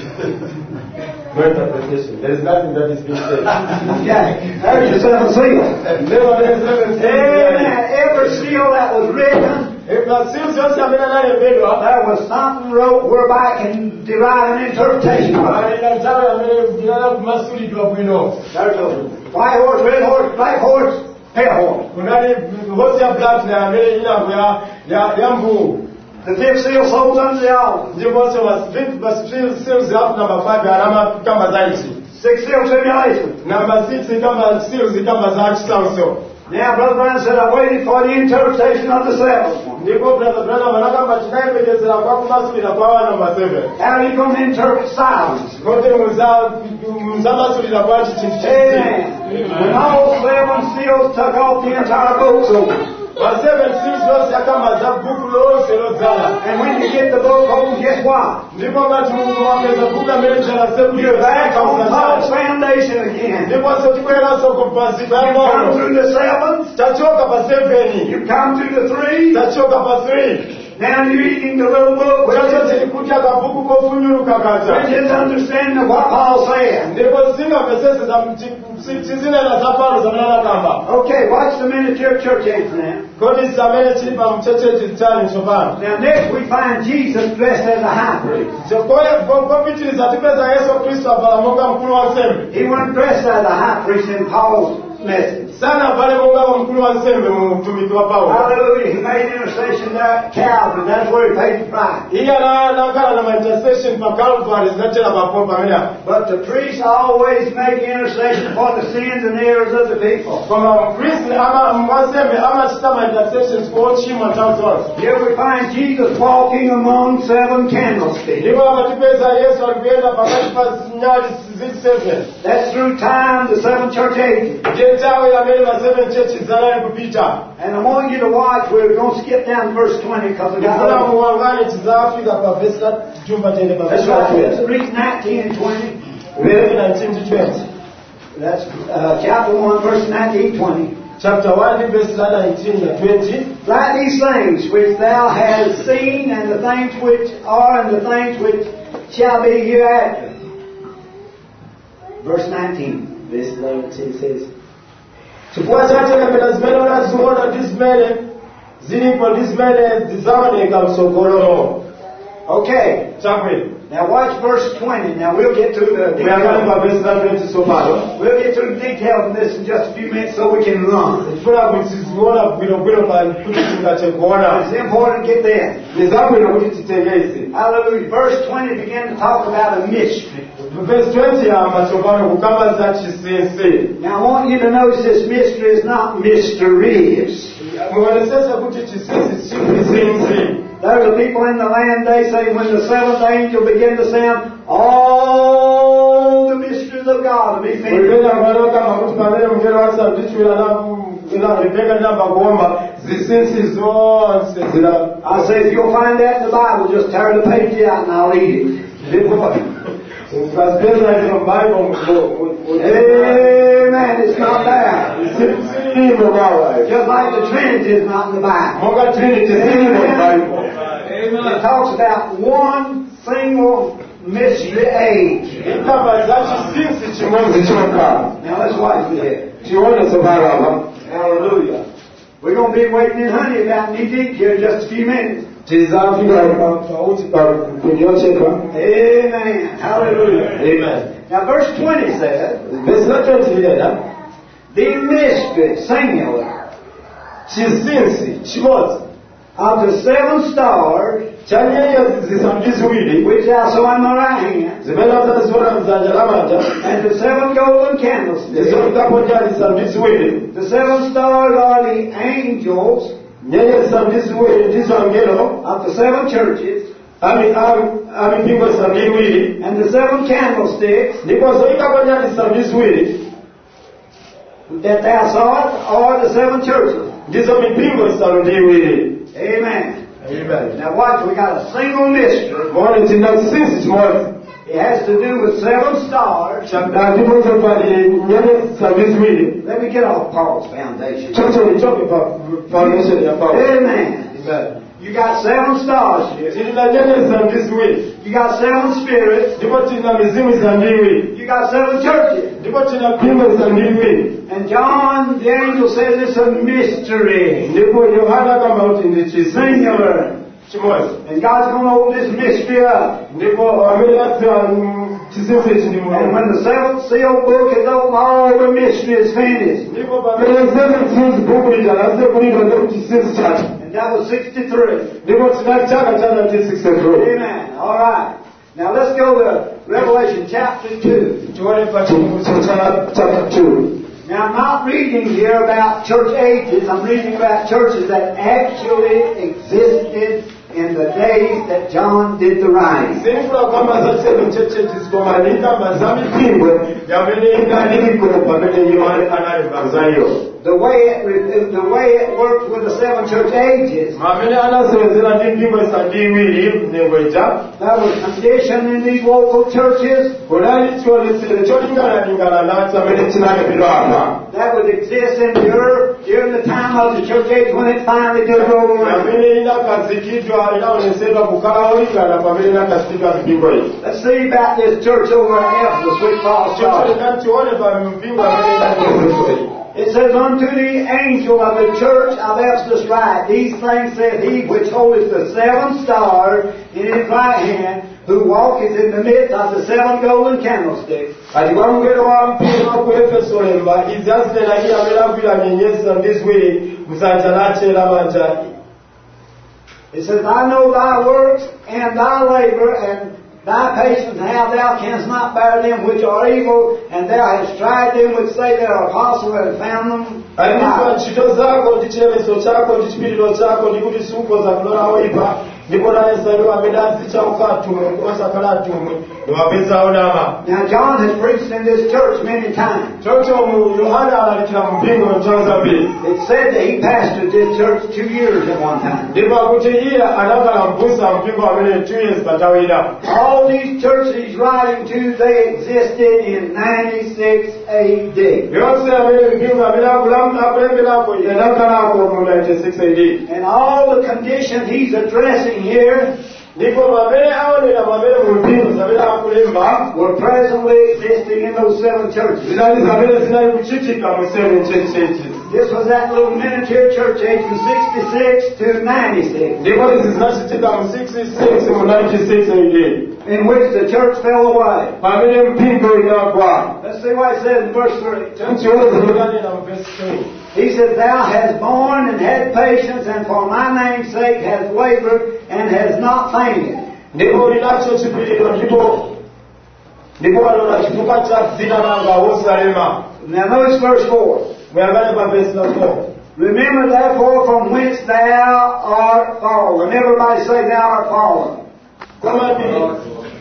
No interpretation. There is nothing that is being said. Okay. There's the seven seals. Never there is seven Amen. Every seal that was written, If the seals just have been another big one, there was something wrote whereby I can derive an interpretation from it. and I'm telling you, you have mastery to we know. There's a white horse, red horse, black horse, pale horse. Ungali hosi ya black na mbele ina ya ya ya mbu. The fifth seal sold unto the altar. Ndipo sema fifth but still seals up number five alama kama zaidi. Six seal tribulation. Number six kama seals kama zaidi sauso. Now, Brother Brown said, I waited for the interpretation of the seventh one. Ndipo brother brother wanaka machina imejeza kwa kumasuli na kwa number seven. How are you going to interpret silence? Kote mzao mzama suli na kwa chichi. Amen. When all seven seals took off, the entire book's open. But seven seals was kama za buku lo selo zala. And when you get the book open, guess what? Ndipo kati Mungu wameza buka mbele ya seven. You're back on Paul's foundation again. Ndipo sio tukwela soko pasi You come bano. through the seventh, Tachoka pa seven. you come through the three, Tachoka pa three. now you're reading the little book, which Chacho is, chilikuja kabuku kofunyuru which kakacha. is understanding of what Paul said. Ndipo singa mesese za mchizina na zaparo za mnana kamba. Okay, watch the miniature church ants now. Kodi samene chilipa mcheche chitani chopana. Now next we find Jesus dressed as a high priest. Chokoye kompitili za tipeza Yesu Kristo abala monga mkulu wa sembe. He wasn't dressed as a high priest in Paul's message. Sana pale monga wa mkulu wa sembe mtumiki wa Paulo. Hallelujah. He made intercession there at Calvary. That's where he paid the price. Iya na nakala na ma intercession pa Calvary zinachela papo pamela. But the priests always make intercession for the sins and errors of the people. Kama Kristo ama mwasembe ama chitama intercessions kwa chima tanzo. Here we find Jesus walking among seven candlesticks. Ndipo akatipeza Yesu alikwenda pakati pa nyali zili seven. That's through time, the seven church ages. Jetawe ya mbele ma seven churches zalali kupita. And I want you to watch. We're going to skip down to verse twenty because we got Kuna to. muangani tizafika pa verse jumba tende pa That's verse right. Let's twenty. read nineteen and twenty. Read nineteen to twenty. That's uh, chapter one, verse nineteen, twenty. Chapter one verse nineteen and twenty. Write these things which thou hast seen, and the things which are, and the things which shall be hereafter. Verse nineteen. Verse nineteen says, chifukwa chache kapena zimene unaziona ndi zimene zilipo ndi zimene zizaoneka msogoloro. Okay. Chakwe. Now watch verse twenty. Now we'll get to the Uyangani pa details. verse twenty so far. We'll get to the details of this in just a few minutes so we can run. Ifuna kuziona bwino bwino pa kuti tingathe kuona. It's important to get there. Ni zabwino kuti titengeze. Hallelujah. Verse twenty begins to talk about a mystery. Verse twenty yamba tsopano kukamba za chisense. Now I want you to notice this mystery is not mysteries. Muonesese kuti chisense chisense. There are people in the land, they say, when the seventh angel began to sound, all the mysteries of God will be finished. Ulipenda mfano kama kuti pamene mngelo wa sabiti ila ila Rebecca namba kuomba zisense zonse zila. I say, if you'll find that in the Bible, just tear the page out and I'll read it. Amen. It's not there. Just like the Trinity is not in the Bible. It talks about one single mystery age. Now let's watch this. Hallelujah. We're going to be waiting in honey about knee deep here in just a few minutes. Amen. Hallelujah. Amen. Now verse twenty says, Verse twenty here. the mystery, singular, Chisinsi, chimodzi. of the seven stars, Chanyenya zisambiri ziwiri. which thou saw in my right hand, Zimene ataziona mdzanja lamanja. and the seven golden candlesticks. Zizonikapo njali zisambiri ziwiri. The seven stars are the angels Nyenyezi zisambiri ziwiri ndizo angelo. of the seven churches, Ami ami ami mpingo zisambiri ziwiri. and the seven candlesticks Ndipo zoyikapo njali zisambiri ziwiri. that thou sawest are the seven churches. Ndizo mipingo zisambiri ziwiri. Amen. Amen. Now watch, we got a single mystery. Muone china chisinsi chimodzi. It has to do with seven stars. Chakatiponza pali nyenyezi ziwiri. Let me get off Paul's foundation. Chocho nichoke pa foundation ya Paulo. Amen. Amen. You got seven stars here. China nyenyezi ziwiri. You got seven spirits. Ndipo china mizimu ziwiri. You got seven churches. Ndipo china mpingo ziwiri. And John the angel says it's a mystery. Ndipo Yohana kama uti ndi Singular. chimodzi. And God's going to open this mystery up. Ndipo amene atiwa chisinsi ichi ndi And Mulungu. when the seventh seal book is opened, all the mystery is finished. Ndipo pamene seven seals buku lijalanze kulidwa ndi chisinsi chake. And that was sixty-three. Ndipo tinali chaka cha nineteen sixty-three. Amen. All right. Now let's go to Revelation chapter two. Tione pa chipulumutso cha chapter two. Now I'm not reading here about church ages. I'm reading about churches that actually existed in the days that John did the writing. Sifuna kwamba za chero cheche zikomanika mazami pingwe yamene ingaliko pamene Yohane analemba zayo. The way it the way it worked with the seven church ages. Mamene anasenzera ndi mpingo sandiwiri nengweja. There was condition in these local churches Kulali chionesere cholingana lingana natsa amene chinalembedwa apa. that would exist in Europe during the time of the church age when it finally did roll around. Yamene inakazikidwa inaonesedwa kukhala olingana pamene inakasika mpingo iyi. Let's see about this church over at Ephesus which Paul Chocho started. likatione pa mpingo amene inakasika. It says, unto the angel of the church of Ephesus write, these things said he which holdeth the seven stars in his right hand, who walketh in the midst of the seven golden candlesticks. Kati wamugero wa mpingo ku Efeso lemba izi azitera iye amene agwira nyenyezi ndi ziwiri msanja nachera manja. It says, I know thy works and thy labor and thy patience, and how thou canst not bear them which are evil, and thou hast tried them which say they are apostles, and found them Alipo not. ntchito zako ndi chilemeso chako ndi chipiriro chako ndi kuti sukoza kulola oyipa ndipo nayesayo amene azichauka atumwi osakhala atumwi niwapeza onama. Now John has preached in this church many times. Chocho mu Yohana alalikira mu mpingo nthawi zambiri. It's said that he pastored this church two years at one time. Ndipo akuti iye anakhala mbusa mpingo amene two years patawira. All these churches he's writing to, they existed in ninety-six A D. Yonse amene mpingo amene akulemberapo iye anakhalako mu ninety-six A D. And all the conditions he's addressing here Ndipo pamene aonera pamene mu mpingo zamene akulemba were presently existing in those seven churches. zinali zamene zinali kuchitika mu seven churches. This was that little miniature church age from sixty-six to ninety-six, Ndipo izi zinachitika mu sixty-six mu ninety-six A D. in which the church fell away. Pamene mpingo inagwa. Let's see what it says in verse three. Tione zilikanena mu verse three. He said, Thou hast borne and had patience, and for my name's sake hast labored, and hast not fainted. Ndipo linacho chipiriro ndipo ndipo walona chifukwa cha dzina langa wosalema. Now notice verse four. Muyangane pa verse four. Remember therefore from whence thou art fallen. Everybody say thou art fallen. Koma ndili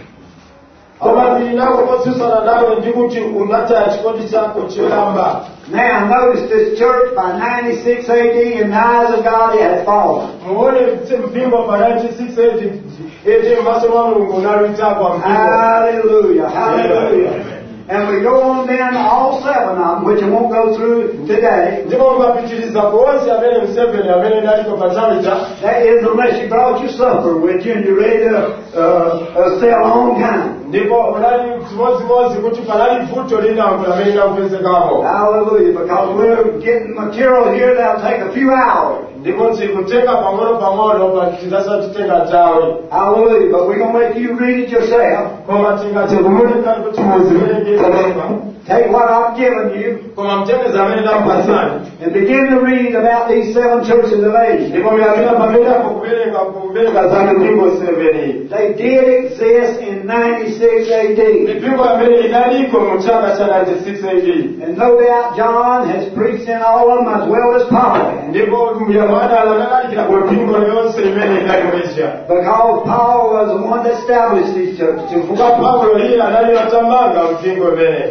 koma ndili nako potsutsana nawe ndikuti unataya chikondi chako choyamba. Now notice this church by ninety-six A D in the eyes of God it has fallen. Muone mpingo pa ninety-six A D m'maso mwa Mulungu unalitakwa mpingo. Hallelujah, hallelujah. And we go on then all seven of them, which I won't go through today. Ndipo mapitiliza kuonse amene mseveni amene naliko patalicha. That is unless you brought your supper with you and you're ready to uh, uh, stay a long time. Ndipo unali chimodzimodzi kuti panali vuto linako lamene linakupezekamo. Hallelujah, because we're getting material here that'll take a few hours. Ndipo tikutenga pang'ono pang'ono patitasa tutenga tawe. Hallelujah, but we're going to let you read it yourself. Koma tingate kumulika kuti muzimene Take what I've given you koma mtenge zamene ndakupasani. and begin to read about these seven churches of Asia. Ndipo muyambira pamene apo kubereka kubereka zake mpingo seven. They did exist in ninety-six A D. Mipingo amene inaliko mu chaka cha ninety-six A D. And no doubt John has preached in all of them as well as Paul. Ndipo Yohana analalikira ku mpingo yonse imene inali mu Asia. Because Paul was the one that established these churches. Chifukwa Paulo iye anali atamanga mpingo imene.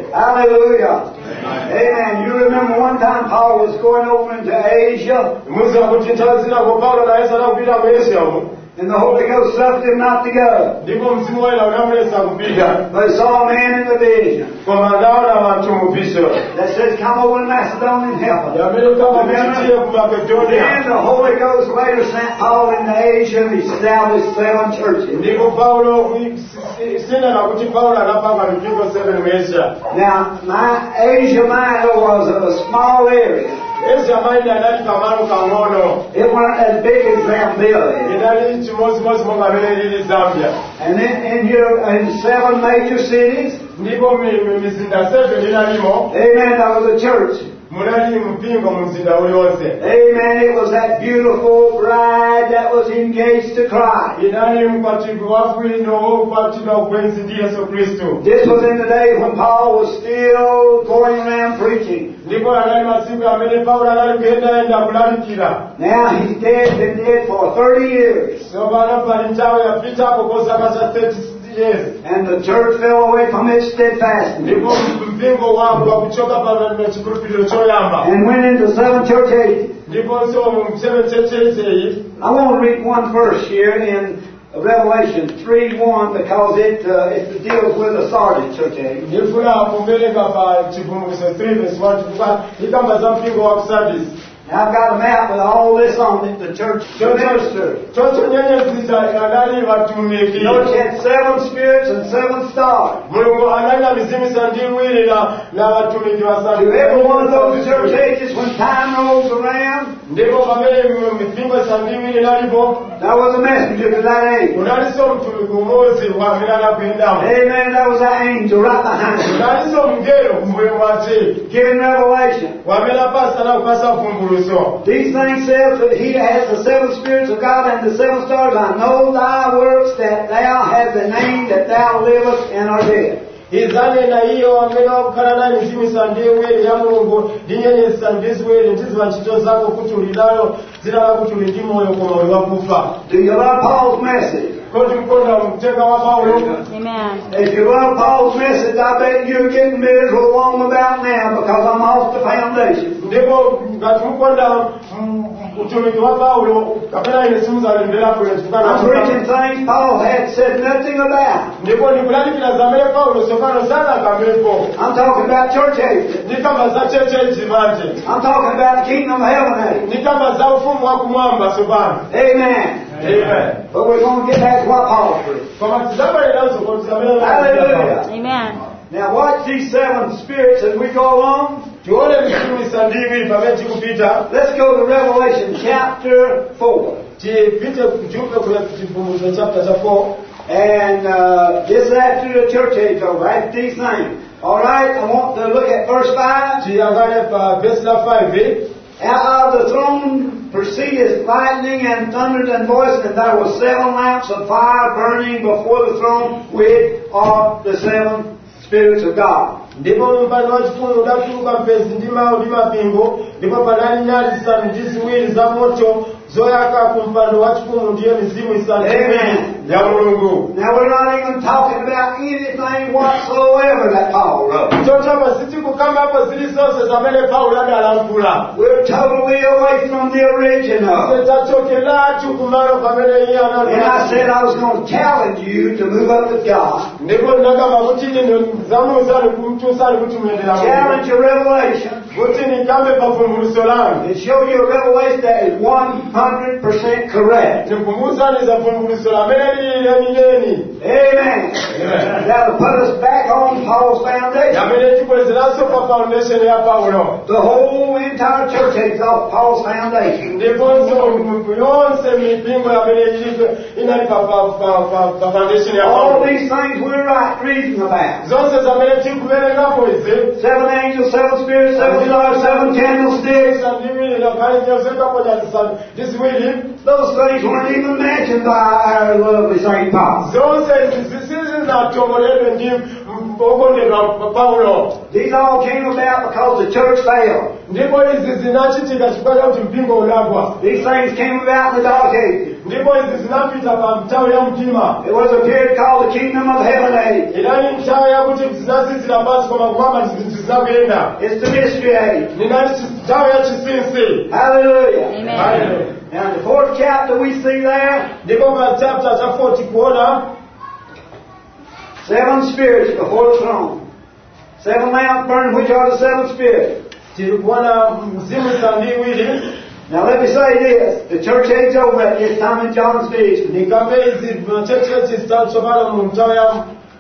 Hallelujah. Amen. You remember one time Paul was going over into Asia, muziva kuti nthawi zinako paulo anayesera kupita mu Asia and the Holy Ghost suffered him not to go. ndipo mzimu woyera unamulesa kupita But he saw a man in the vision koma adaona wanthu mu vision that says, come over to Macedonia and help us. yamene kama muchitiye ku Makedonia. Then the Holy Ghost later sent Paul into Asia and established seven churches. ndipo paulo sinena kuti paulo anapanga mipingo seven mu Asia. Now, my Asia Minor was a small area. Asia Minor anali kamalo kang'ono. It weren't as big as Zambia. Inali chimozimozi monga mene lili Zambia. And then in here, in seven major cities, ndipo mizinda seven inalimo. amen, that was a church. Munali mpingo mu mzinda uliwonse. Amen, it was that beautiful bride that was engaged to Christ. Inali mkwatibwi wabwino wokwatibwa ukwenzi ndi Yesu Kristu. This was in the day when Paul was still going around preaching. Ndipo anali masiku amene paulo anali kuyendaenda kulalikira. Now he's dead, been dead for thirty years. So pano pali nthawi yapitapo kosaka cha thirty years. And the church fell away from its steadfastness Ndipo mpingo wangu wakuchoka pa chikhulupiriro choyamba. and went into seven church ages. Ndiponso mu seven churches iyi. I want to read one verse here in Revelation three one because it uh, it deals with the Sardis church age. Ndifuna kumbereka pa chivumbuluso three verse one chifukwa ikamba za mpingo wa Sardis. Now I've got a map with all this on it, the church minister. Chocho nyenyezisa anali vatumiki. Notice it had seven spirits and seven stars. Mulungu anali mizimu sandiwiri na na vatumiki wa Sardis. To every one of those church ages, when time rolls around, ndipo pamene mipingo sandiwiri inalipo, there was a messenger to that age. unaliso mtumiki umodzi wamene anakuendamo. Amen. That was an angel right behind him, Unaliso mngelo kumbuye mwace giving revelation. wamene apasa na kupasa vumbuluso. These things says that he has the seven spirits of God and the seven stars. I know thy works, that thou hast the name that thou livest and art dead. izane na iyo amene wakukhala nayo mizimu sandiwiri ya Mulungu ndi nyenyezi sandiziwiri ndiziva ntchito zako kuti uli nayo dzina la kuti uli ndi moyo koma uli wakufa. Do you love Paul's message? Kodi mkonda mtenga wa Paulo? Amen. If you love Paul's message, I bet you're getting miserable long about now because I'm off the foundation. Ndipo ngati mkonda utumiki wa Paulo kapena ine simuzalembera kule chifukana I'm preaching things Paul had said nothing about. ndipo ndikulalikira zamene Paulo sopano sana kamepo. I'm talking about church ages. Ndikamba za cheche chimanje. I'm talking about the kingdom of heaven age. Ndikamba za ufumu wa kumwamba sopano. Amen. Amen. But we're going to get back to what Paul preached. Koma tizabale nazo kwa tizabale. Hallelujah. Amen. Now watch these seven spirits as we go along. Tuone mizimu sandiwiri pamene tikupita. Let's go to Revelation chapter four. Tipite kujuka kule chivumbuluso chapter cha four. And uh, this after the church age over, after these things. All right, I want to look at verse five. Tiangale pa verse la five. Out of the throne proceeded lightning and thunders and voices, and there were seven lamps of fire burning before the throne, which are the seven spirits of God. Ndipo mpando wachifumu udatuka mpezi ndi mawu ndi mapingo, ndipo panali nyali zisanu ndi ziwiri za moto zoyaka ku mpando wachifumu ndiyo mizimu isanu ya Mulungu. Now we're not even talking about anything whatsoever that Paul wrote. Chochapa sitikukamba hapo zili zonse zamene Paulo adalankhula. We're totally away from the original. Setachokelachu kumalo pamene iye And I analankhula. said I was going to challenge you to move up with God. Ndipo ndakamba kuti ine zamuzani kumtusani kuti muendera Challenge your revelation. kuti nikambe pavumbuluso langu. And show you a revelation that is one hundred percent correct. Nikumuzani za vumbuluso la meli ile mileni. Amen. Amen. That'll put us back on Paul's foundation. Yamene chikwezeraso pa foundation ya Paulo. The whole entire church is off Paul's foundation. Ndiponso yonse mipingo yamene iliko inali pa pa pa pa foundation ya All Paulo. these things we're right reading about. Zonse zamene tikuverengapo izi. Seven angels, seven spirits, seven stars, seven candlesticks. Sandiwiri na kainjezeka kwa jazisani. Diswili. Those things weren't even mentioned by our lovely Saint Paul. Zonse zisisi na tomolewe ndi mbogondedwa Paulo. These all came about because the church failed. Ndipo izi zinachitika chifukwa kuti mpingo unagwa. These things came about in the dark ages. Ndipo ndipo izi zinapita pa nthawi ya mtima. It was a period called the Kingdom of Heaven Age. Inali nthawi yakuti zinazizira pansi koma kumwamba zizakuyenda. It's the mystery age. Ninali nthawi ya chinsinsi. Hallelujah. Amen. Hallelujah. Now the fourth chapter we see there, Ndipo pa chapter cha forty kuona seven spirits before the throne. Seven lamps burning, which are the seven spirits. tilikuona mzimu sandiwili. Now let me say this, the church age over at this time in John's vision. Nikambe izi chechechi zitatsopana mu nthawi ya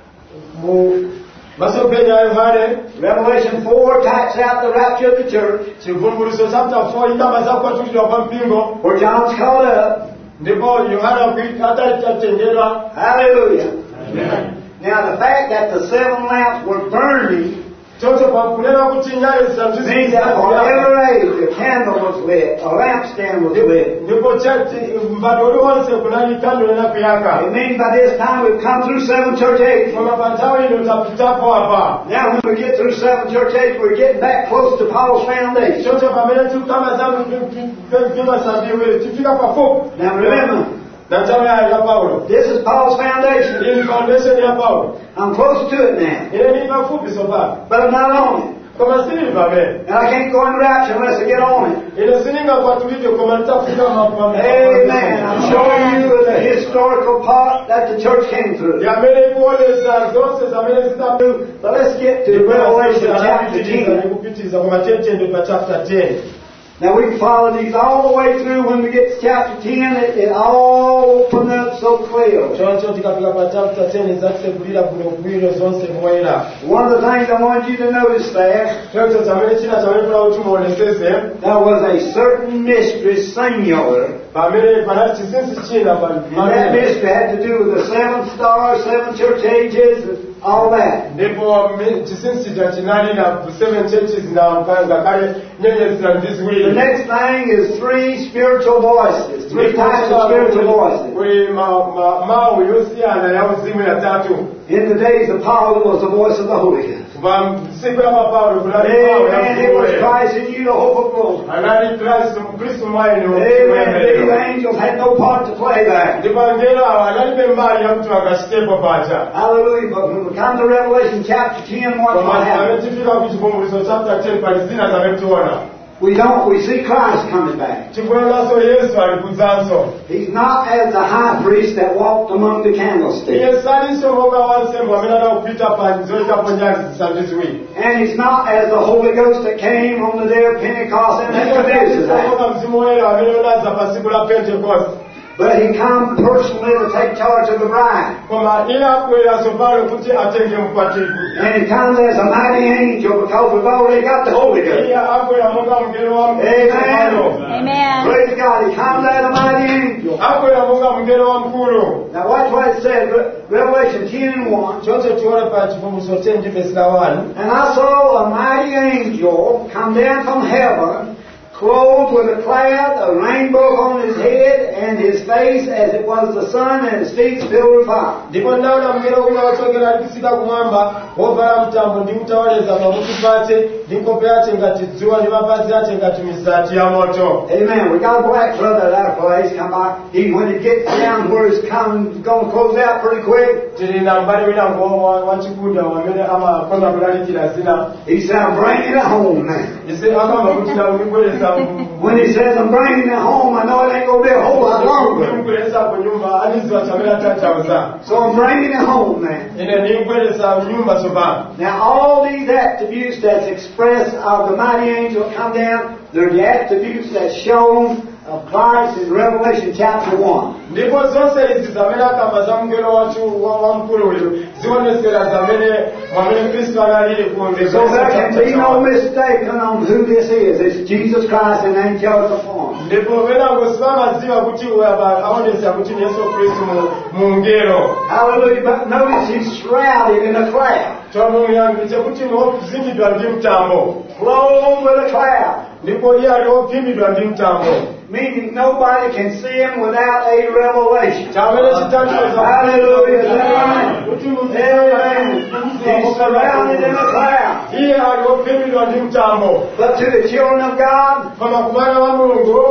mu masomphenya a Yohane. Revelation four types out the rapture of the church, Chivumbuluso chapter four indaba zakwatulidwa kwa mpingo. where John's caught up. Ndipo Yohana atatengedwa. Hallelujah. Amen. Now the fact that the seven lamps were burning Chocho pakunena kuti nyale means that for every age a candle was lit, a lampstand was lit. ndipo chati mbado wonse kunali kando na kuyaka. It means by this time we've come through seven church ages. Kama patawi ndio tapitapo hapa. Now when we get through seven church ages, we're getting back close to Paul's foundation. Chocho pamene tu kama zamu kima sandiwe tifika kwa fuku. Now remember, Na nthawi ya Paulo. this is Paul's foundation. Hii ni foundation ya Paulo. I'm close to it now, Ile ni mafupi sopa. but I'm not on it. Kama sini babe. And I can't go in rapture unless I get on it. Ile sininga kwa tulivyo kama nitafika mapambano. Amen. I'm showing you the historical part that the church came through. Ya mbele kuoleza zose za mbele zitabu. But let's get to Revelation chapter ten. Kupitiza kwa matete ndio pa chapter ten. Now we can follow these all the way through. When we get to chapter ten, it, it all opened up so clear. Chocho tikafika pa chapter ten zakse kulira kuno kwiro zonse mwera. One of the things I want you to notice there, Chocho tamene china tamene kwa utumonesese. there was a certain mystery singular. Pamene panati chisinsi china pa. And that mystery had to do with the seven stars, seven church ages, and all that. Ndipo chisinsi cha chinali na seven churches na mpanga kale nyenye za ndiziwili. The next thing is three spiritual voices, three types of spiritual voices. We ma ma ma uyosiana ya uzimu ya tatu. In the days of Paul, it was the voice of the Holy Ghost. Ba siku ya Paulo kuna Amen. It was Christ in you, the hope of glory. Anani Kristo Kristo mwaye Amen. The angels had no part to play there. Ndipo ngela analipe mbali ya mtu akashitepo pacha. Hallelujah. But when we come to Revelation chapter ten, what Kwa maana happens? tumefika kuchivumbuluso chapter ten Palestina za metuona. We don't. We see Christ coming back. Chikuona so Yesu alikuzanso. He's not as the high priest that walked among the candlesticks. Yesu alisomoka wansembo amena kupita panzo ikapo nyazi sandiziwi. And he's not as the Holy Ghost that came on the day of Pentecost and introduces that. Alisomoka mzimu wera ameneonaza pa siku la Pentecost. But he come personally to take charge of the bride. Koma ila kwela sopalo kuti atenge mpatiku. And he comes as a mighty angel because we've already got the Holy Ghost. Iya hapo ya Mungu mgeni wa Amen. Amen. Praise God. He comes as a mighty angel. hapo ya Mungu mgeni wa mkuru. Now watch what it says, Re- Revelation ten and one. Chote tuone pa chivumbuluso ten verse one. And I saw a mighty angel come down from heaven, clothed with a cloud, a rainbow on his head, and his face as it was the sun, and his feet filled with fire. Ndipo ndaona mngelo wina wachokera alikusika kumwamba wovala mtambo ndi utawaleza pamutu pache ndi nkope yache ngati dzuwa ndi mapazi yache ngati mizati ya moto. Amen. We got a black brother at our place come by. He, when he gets down where he's come, going to close out pretty quick, Tili na mbali wina ngo wachikunda wamene ama kona kulalikira zina. he said, I'm bringing it home now. Ise akamba kuti na ukibweleza When he says, I'm bringing it home, I know it ain't going to be a whole lot longer. ukibweleza kwa nyumba aliziwa chamela tachauza. So I'm bringing it home now. Ine ni ukibweleza nyumba soba. Now all these attributes that's expressed of the mighty angel come down, they're the attributes that's shown of Christ in Revelation chapter one. Ndipo zonse izi zamene akamba za mngelo wachu wa wa mkulu uyu zionesera zamene mwamene Kristo analili kuonde. So there can be no mistake on who this is. It's Jesus Christ in angelic form. Ndipo vena ngosimama ziva kuti uyaba aonesa kuti ni Yesu Kristo mu mungelo. Hallelujah. But notice he's shrouded in a cloud. Tomo yangiche kuti no zingidwa ndi mtambo. Clothed with a cloud. Ndipo iye aliopimidwa ndi mtambo. Meaning nobody can see him without a revelation. Chamele chitanzo za Hallelujah. Is that right? Amen. He's surrounded in a cloud. iye aliopimidwa ndi mtambo. But to the children of God, Kama kumana wa Mungu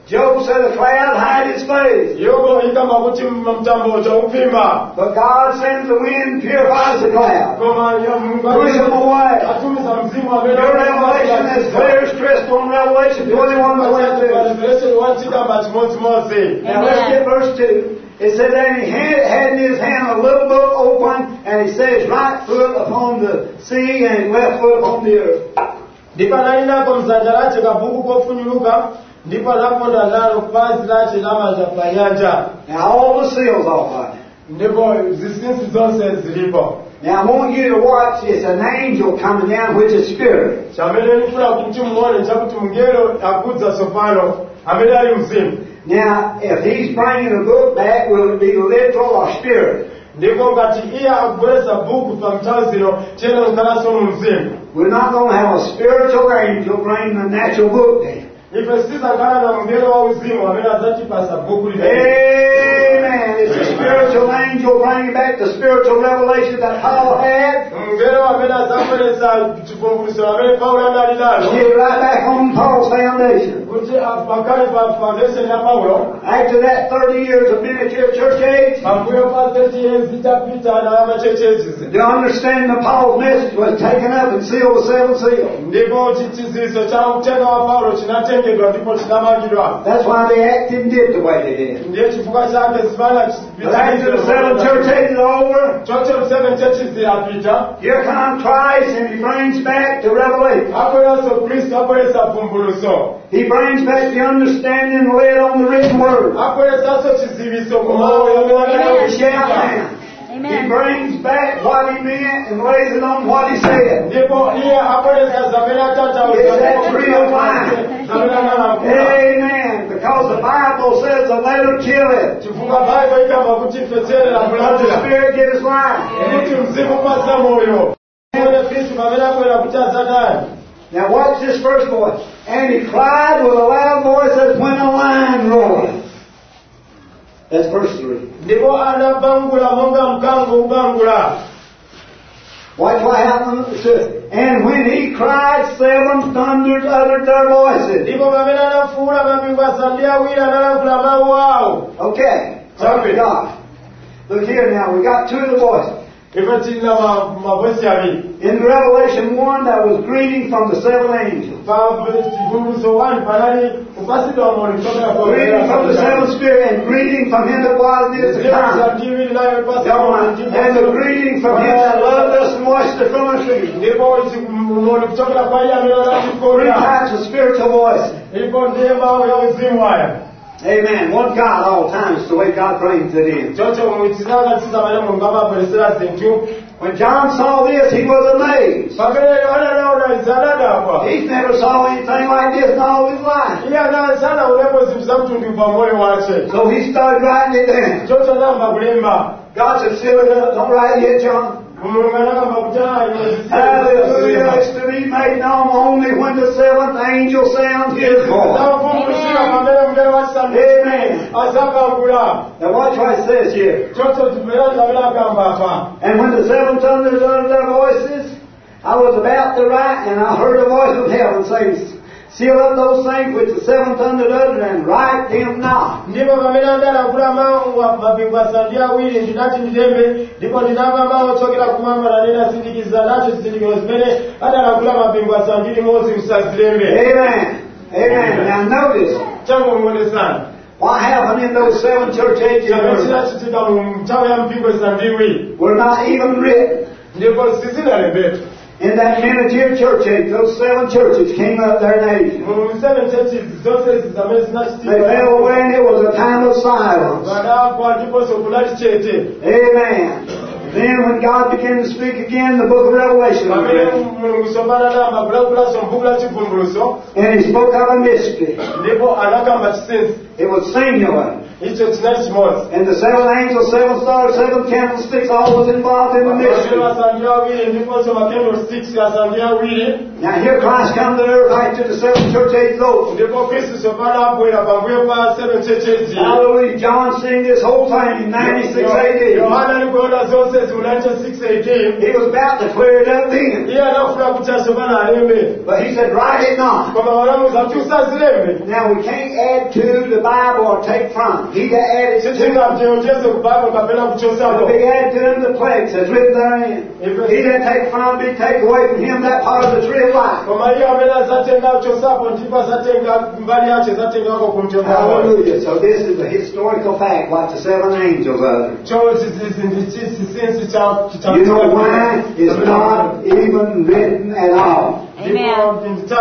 Job said the cloud hide his face. yobo igamba kuti mutambo chaupfimba But God sends the wind, purifies the cloud. koma Push them away. atumiza mzimu amene Your revelation is clear, stressed on Revelation twenty-one, twenty-two. Revelation one chigamba chimodzimodzi. Now let's get verse two. It said that he had, had in his hand a little book open, and he set his right foot upon the sea and his left foot upon the earth. ndipo analinako mdzanja lace kabhuku kofunyuluka ndipo anaponda nalo phazi lace lamanja pa nyanja Now all the seals off on it. ndipo zinsinsi zonse zilipo. Now I want you to watch. It's an angel coming down, which is spirit. chamene ndifuna kuti muone chakuti mngelo akudza tsopano amene ali mzimu. Now, if he's bringing the book back, will it be literal or spirit? ndipo ngati iye akubweretsa bhuku pa nthawi zino chene ukhalanso mu mzimu. We're not going to have a spiritual angel bring the natural book down. ife sizakhala na mngelo wa uzimu amene adzatipasa bhuku lile. Amen. It's a spiritual angel bringing back the spiritual revelation that Paul had. mngelo amene adzabweretsa chivumbulutso amene Paulo anali nalo. Get right back on Paul's foundation. kuti pakhale pa foundation ya Paulo. After that thirty years of miniature church age, pambuyo pa thirty years itapita na machechechi. the understanding of Paul's message was taken up and sealed with seven seals. ndipo chidziwiso cha uthenga wa Paulo chinatengedwa ndipo chinamangidwa. That's why they acted and did the way they did. ndiye chifukwa chake zimala But after the seven church ages is over, chocho seven churches ziyapita. here comes Christ and he brings back the revelation. akoyanso Kristo abweretsa vumbulutso. He brings back the understanding led on the written word. abweretsanso chidziwiso Oh, kumaoyo. shout now. He brings back what he meant and lays it on what he said. ndipo iye abweretsa zamene atataura. It's that real line. zamene analakula. Amen. Because the Bible says the letter killeth. chifukwa Bible ikamba kuti fetsere la Let the kulandira. Spirit give his life. kuti mzimu upasa moyo. Muone Kristo pamene abwera kuti adzadani. Now watch this first voice. And he cried with a loud voice as when a lion roareth. That's verse three. ndipo anabangula monga mkango ubangula. Watch what happened. It says, and when he cried, seven thunders uttered their voices. ndipo pamene anafuwula mapingo asanu ndi awiri analangula mawu awo. Okay. Glory to God. Look here now. We got two of the voices. ife tina mavoisi abiri. In Revelation one, that was greeting from the seven angels. pa chivumbulutso one panali kupasidwa moni kuchokera kwa Greeting from the seven spirit and greeting from him that was and is to come. And the greeting from him that loved us and washed us from our sins. ndipo moni kuchokera kwa iye amene Three anatikonda. types of spiritual voice. ndipo ndiye mawu ya uzimu haya. Amen. One God all times, the way God brings it in. chocho muitiranga tsisa vale mulungu amabveresera zinthu. When John saw this, he was amazed. pamene yohana anaona izi anadabwa. He's never saw anything like this in all his life. iye anasana ulepo zinthu za mtundu pamoyo wace. So he started writing it down. chocho anayamba kulemba. God said, seal it up. Don't write it yet, John. mulungu anakamba kuti Hallelujah. It's to be made known only when the seventh angel sounds his voice. zakuvumbulutsira pamene mngelo wachisanu Amen. azakangula. Now watch what it says here. chocho timera zamene akamba apa. And when the seven thunders uttered their voices, I was about to write, and I heard a voice of heaven say, seal up those things which the seven thunders uttered, and write them not. ndipo pamene andalakula mawu wa mapingo asanu ndi awiri ndinati ndilembe, ndipo ndinamva mawu ochokera kumwamba nanena sindikiza nacho zizindikiro zimene adalakula mapingo asanu ndi limodzi usazilembe. Amen. Amen. Now notice changu muonesana. what happened in those seven church ages chamene chinachitika mu nthawi ya mpingo isanu ndi iwiri. were not even written. ndipo sizinalembedwa. In that miniature church age, those seven churches came up there in Asia. mu seven churches zonse izi zamene They zinachitika. fell away, and it was a time of silence. vanagwa ndiponso kunali chete. Amen. Then when God began to speak again, the book of Revelation was pamene written. mulungu tsopano anayamba kulakulanso m'buku la chivumbulutso. And he spoke of a mystery. ndipo anakamba chinsinsi. It was singular. icho chinali chimodzi. And the seven angels, seven stars, seven candlesticks, all was involved in the Vashinu mystery. asandi awiri ndiponso macandlesticks asandi awiri. Now here Christ comes to earth right to the seven church ages old. Ndipo Kristu tsopano abwera pambuyo pa seven churches. Hallelujah. John seen this whole thing in ninety-six A D. Yohana alikuona zonse mu ninety-six A D. He was about to clear it up then. Iye anafuna kuti tsopano alembe. But he said, write it not. Koma walamuza kuti usazilembe. Now we can't add to the Bible or take from. He that added to it. Titingavyonjeze ku Bible kapena But kuchosapo. if he add to them the plagues that's written therein. He that take from be take away from him that part of the tree of life. Koma iye amene azatenga kuchosapo ndipo azatenga mbali yace zatengako kumtenga. Hallelujah. So this is a historical fact what the seven angels are. Cho chizizi ndichisinsi cha You know why? It's not even written at all. Amen. It's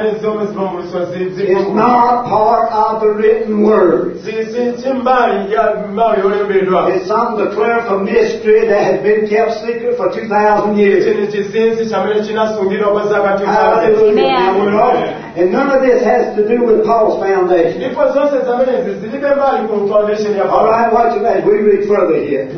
not part of the written word. It's something declared for mystery that has been kept secret for two thousand years. Hallelujah. And none of this has to do with Paul's foundation. All right, watch it as we read further here.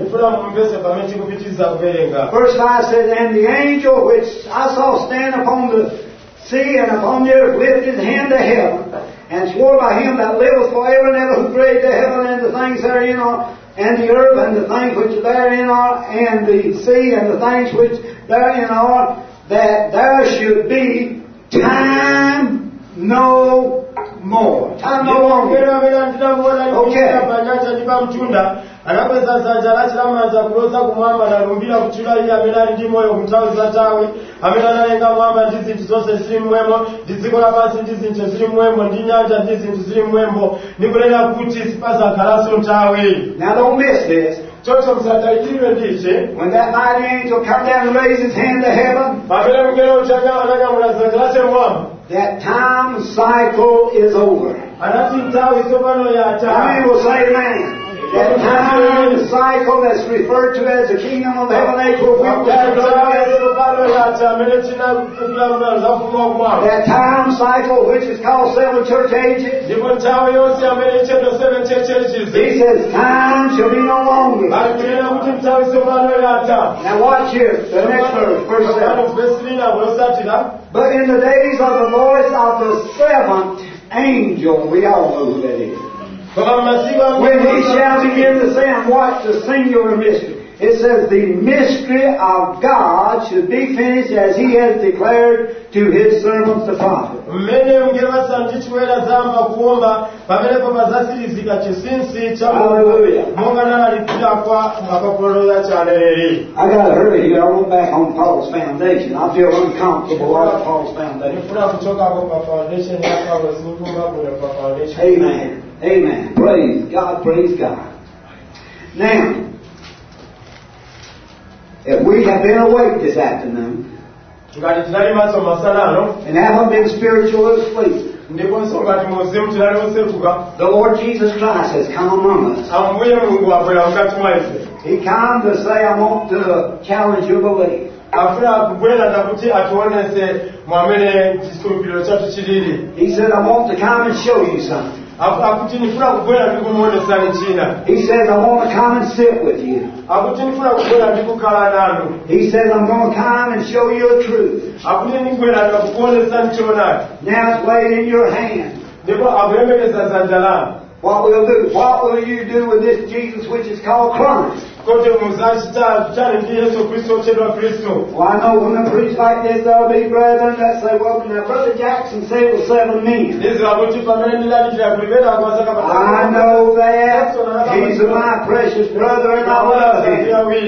Verse five says, and the angel which I saw stand upon the sea and upon the earth lifted his hand to heaven, and swore by him that liveth forever and ever, who created the heaven and the things therein are, and the earth and the things which therein are, and the sea and the things which therein are, that there should be time no more. Time no longer. Okay. Anapeza zanja lachilamanja kuloza kumwamba nalumbira kuchula iye amene ali ndi moyo kumtawi zatawe amene analenga mwamba ndi zinthu zonse zili mmwemo ndi dziko lapansi ndi zinthu zili mmwemo ndi nyanja ndi zinthu zili mmwemo ndikunena kuti sipazakhalanso nthawi. Now don't miss this. Chocho msatayikiriwe ndiche. When that mighty angel come down and raise his hand to heaven, pamene mngelo uchanya ananyamula zanja lache mwamba, that time cycle is over. anati nthawi tsopano yatha. How many will say amen? That time cycle that's referred to as the kingdom of heaven, age will That time cycle which is called seven church ages. He says time shall be no longer. Now watch here, the next verse, verse seven. But in the days of the voice of the seventh angel, we all know who that is. When he shall begin to say, and watch the singular mystery. It says the mystery of God should be finished as he has declared to his servants the prophets. Hallelujah. I got to hurry here. I went back on Paul's foundation. I feel uncomfortable on Paul's foundation. Amen. Amen. Praise God. Praise God. Now, if we have been awake this afternoon and haven't been spiritually asleep, the Lord Jesus Christ has come among us. He came to say, I want to challenge your belief. He said, I want to come and show you something. He says, I want to come and sit with you. He says, I'm going to come and show you the truth. Now it's laid in your hand. What will do? What will you do with this Jesus which is called Christ? Well, I know when I preach like this, there'll be brethren that say, well, now Brother Jackson said it was seven men. I know that. He's my precious brother and I love him.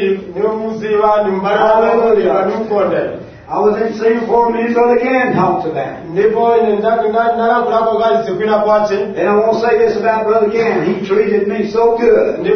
Hallelujah. I was in Singapore, me and Brother Gann talked about it. And I won't say this about Brother Gann. He treated me so good. Amen.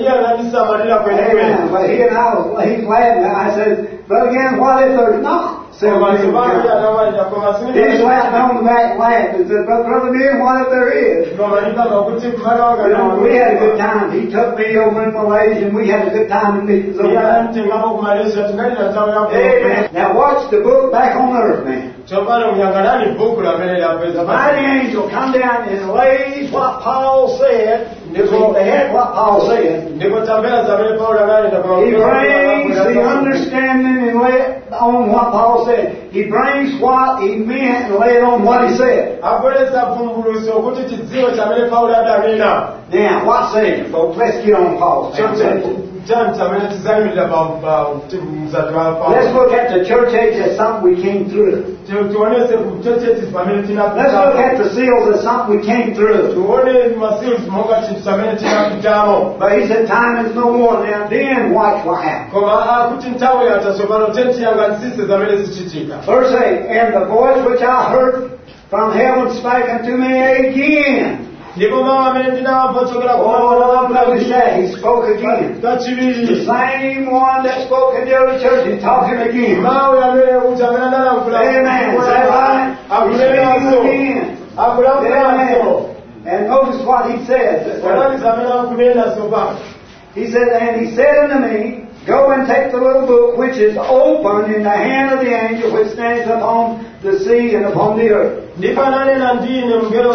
But he and I was, he's laughing. I said, Brother Gann, what if there's not seven Koma million tebali counts. atabalira koma He's laughing on the back laugh and said, "Brother Brother Neil, what if there is?" nomanikaga okuti kumala wanga You know, we had a good time. He took me over in Malaysia and we had a good time in meetings over there. yanantengako ku Malaysia tinalina ntalo Amen. yako Now watch the book back on earth, man. kyopala muyangalani bbuku lamerera The mighty angel come down and lays what Paul said. So they had what Paul said. ndipo tambera zamene Paulo analeta He brings the understanding and lay it on what Paul said. He brings what he meant and lay it on what he said. abwereza vumbuluso okuti kizibo kyamene Paulo adamina Now, what saying, folks? Let's get on Paul's kyokyo thing. kyani kyamene kizayimirira muzati wa Paulo Let's look at the church age as something we came through. tuonese ku kyokyo pamene Let's look at the seals as something we came through. tuone masiru monga kintu kyamene tinapitamo But he said time is no more. Now then watch what happened. koma akuti nthawi yatasopano tentiyanga nsise zamene zichitika Verse eight, and the voice which I heard from heaven spake unto me again. ndipo mawu amene ndinamva ochokera Oh, notice that. He spoke again. The kachibiri same one that spoke in the early church, he's talking again. mawu amene uti amene analamvula Amen. Is that right? He's akuleranso speaking again. akulamvulanso Amen. And notice what he says. wanaliza amene akunenaso pa He said, and he said unto me, go and take the little book which is open in the hand of the angel which stands upon the sea and upon the earth. ndipo ananena ndine mngelo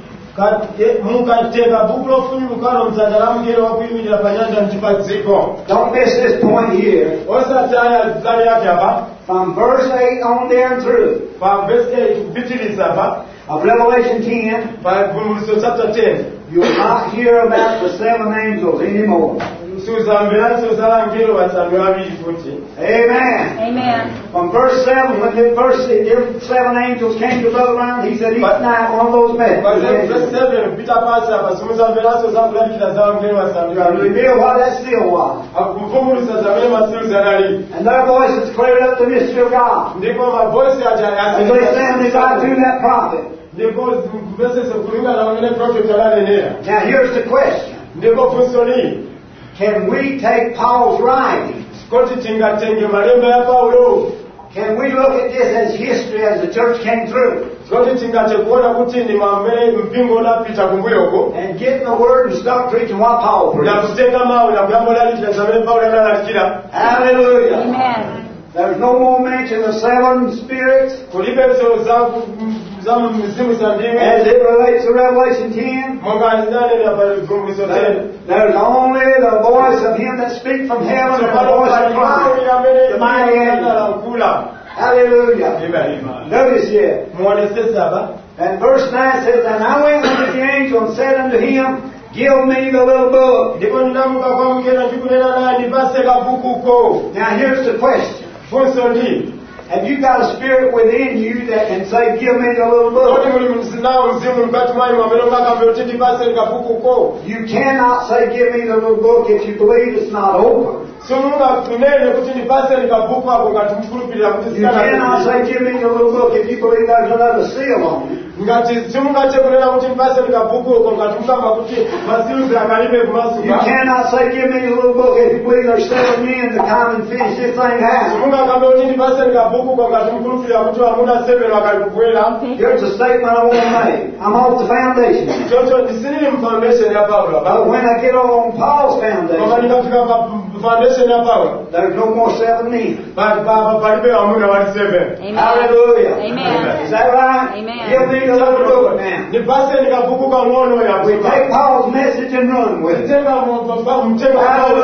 mukatenga bhuku lofunyulukalo mdzanja la mngelo wakuyimirira pa nyanja ndi pa dziko Don't miss this point here. osataya zali yake apa From verse eight on down through pa verse eight kupitiliza apa of Revelation ten, pa vumbuluso chapter ten you'll not hear about the seven angels anymore. suzambiranso za angelo basanu abiri futi Amen. Amen. From verse seven, when the first the seven angels came to Brother Brown, he said each night one of those verse messages. seven kupita pasi apa simuzambiranso za kulalikira za angelo basanu And abiri reveal what that seal was. akuvumbulusa zamene masiru zanali And their voices cleared up the mystery of God. ndipo mavoisi As they sounded God through that prophet. ndipo kumvesese kulingana pamene prophet ananenera Now here's the question. ndipo funso lii Can we take Paul's writings? koti tingatenge malemba ya Paulo Can we look at this as history as the church came through? koti tingate kuona kuti ndi mamene mpingo unapita kumbuyoko And get in the Word and start preaching what Paul na preached. kutenga mawu na kuyamba olalikira zamene Paulo analalikira Hallelujah. Amen. There's no more mention of seven spirits kulibenso za za mizimu za as ndimi it relates to Revelation ten. monga zinanena pa vumbuluso ten There's only the voice of him that speaks from heaven and the voice of mawu Christ. amene The mighty angel. analalikula Hallelujah. amen Notice here. muonesese apa And verse nine says, and I went unto the angel and said unto him, give me the little book. ndipo ndinamuka kwa mngelo ndikunena naye ndipase kabukuko Now here's the question. funso ndi Have you got a spirit within you that can say, give me the little kodi book? muli mzinawo mzimu mkati mwanyu amene ungakambe kuti ndipase kabukuko You cannot say, give me the little book if you believe it's not open. simungakunene kuti ndipase kabuku ako ngati mkhulupirira kuti You cannot say, give me the little book if you believe there's another seal on it. ngati simungathe kunena kuti ndipase kabukuko ngati mukamba kuti masiluzi akalibe You kumasuka cannot say, give me the little book if you believe there's seven men to come and finish this thing out. simungakambe kuti ndipase kabukuko ngati mkhulupirira kuti amuna severo akali kubwera Here's a statement I want to make. I'm off the foundation. chocho ndisinili mfoundation ya Paulo But when I get on Paul's koma foundation, ndikafika pa foundation ya Paulo there's no more seven men. palibe amuna wali seven Amen. Hallelujah. Amen. Is that right? Amen. Give me the little book now. ndipase kabuku kang'ono We yakuba take Paul's message and run with it. mtenga mtenga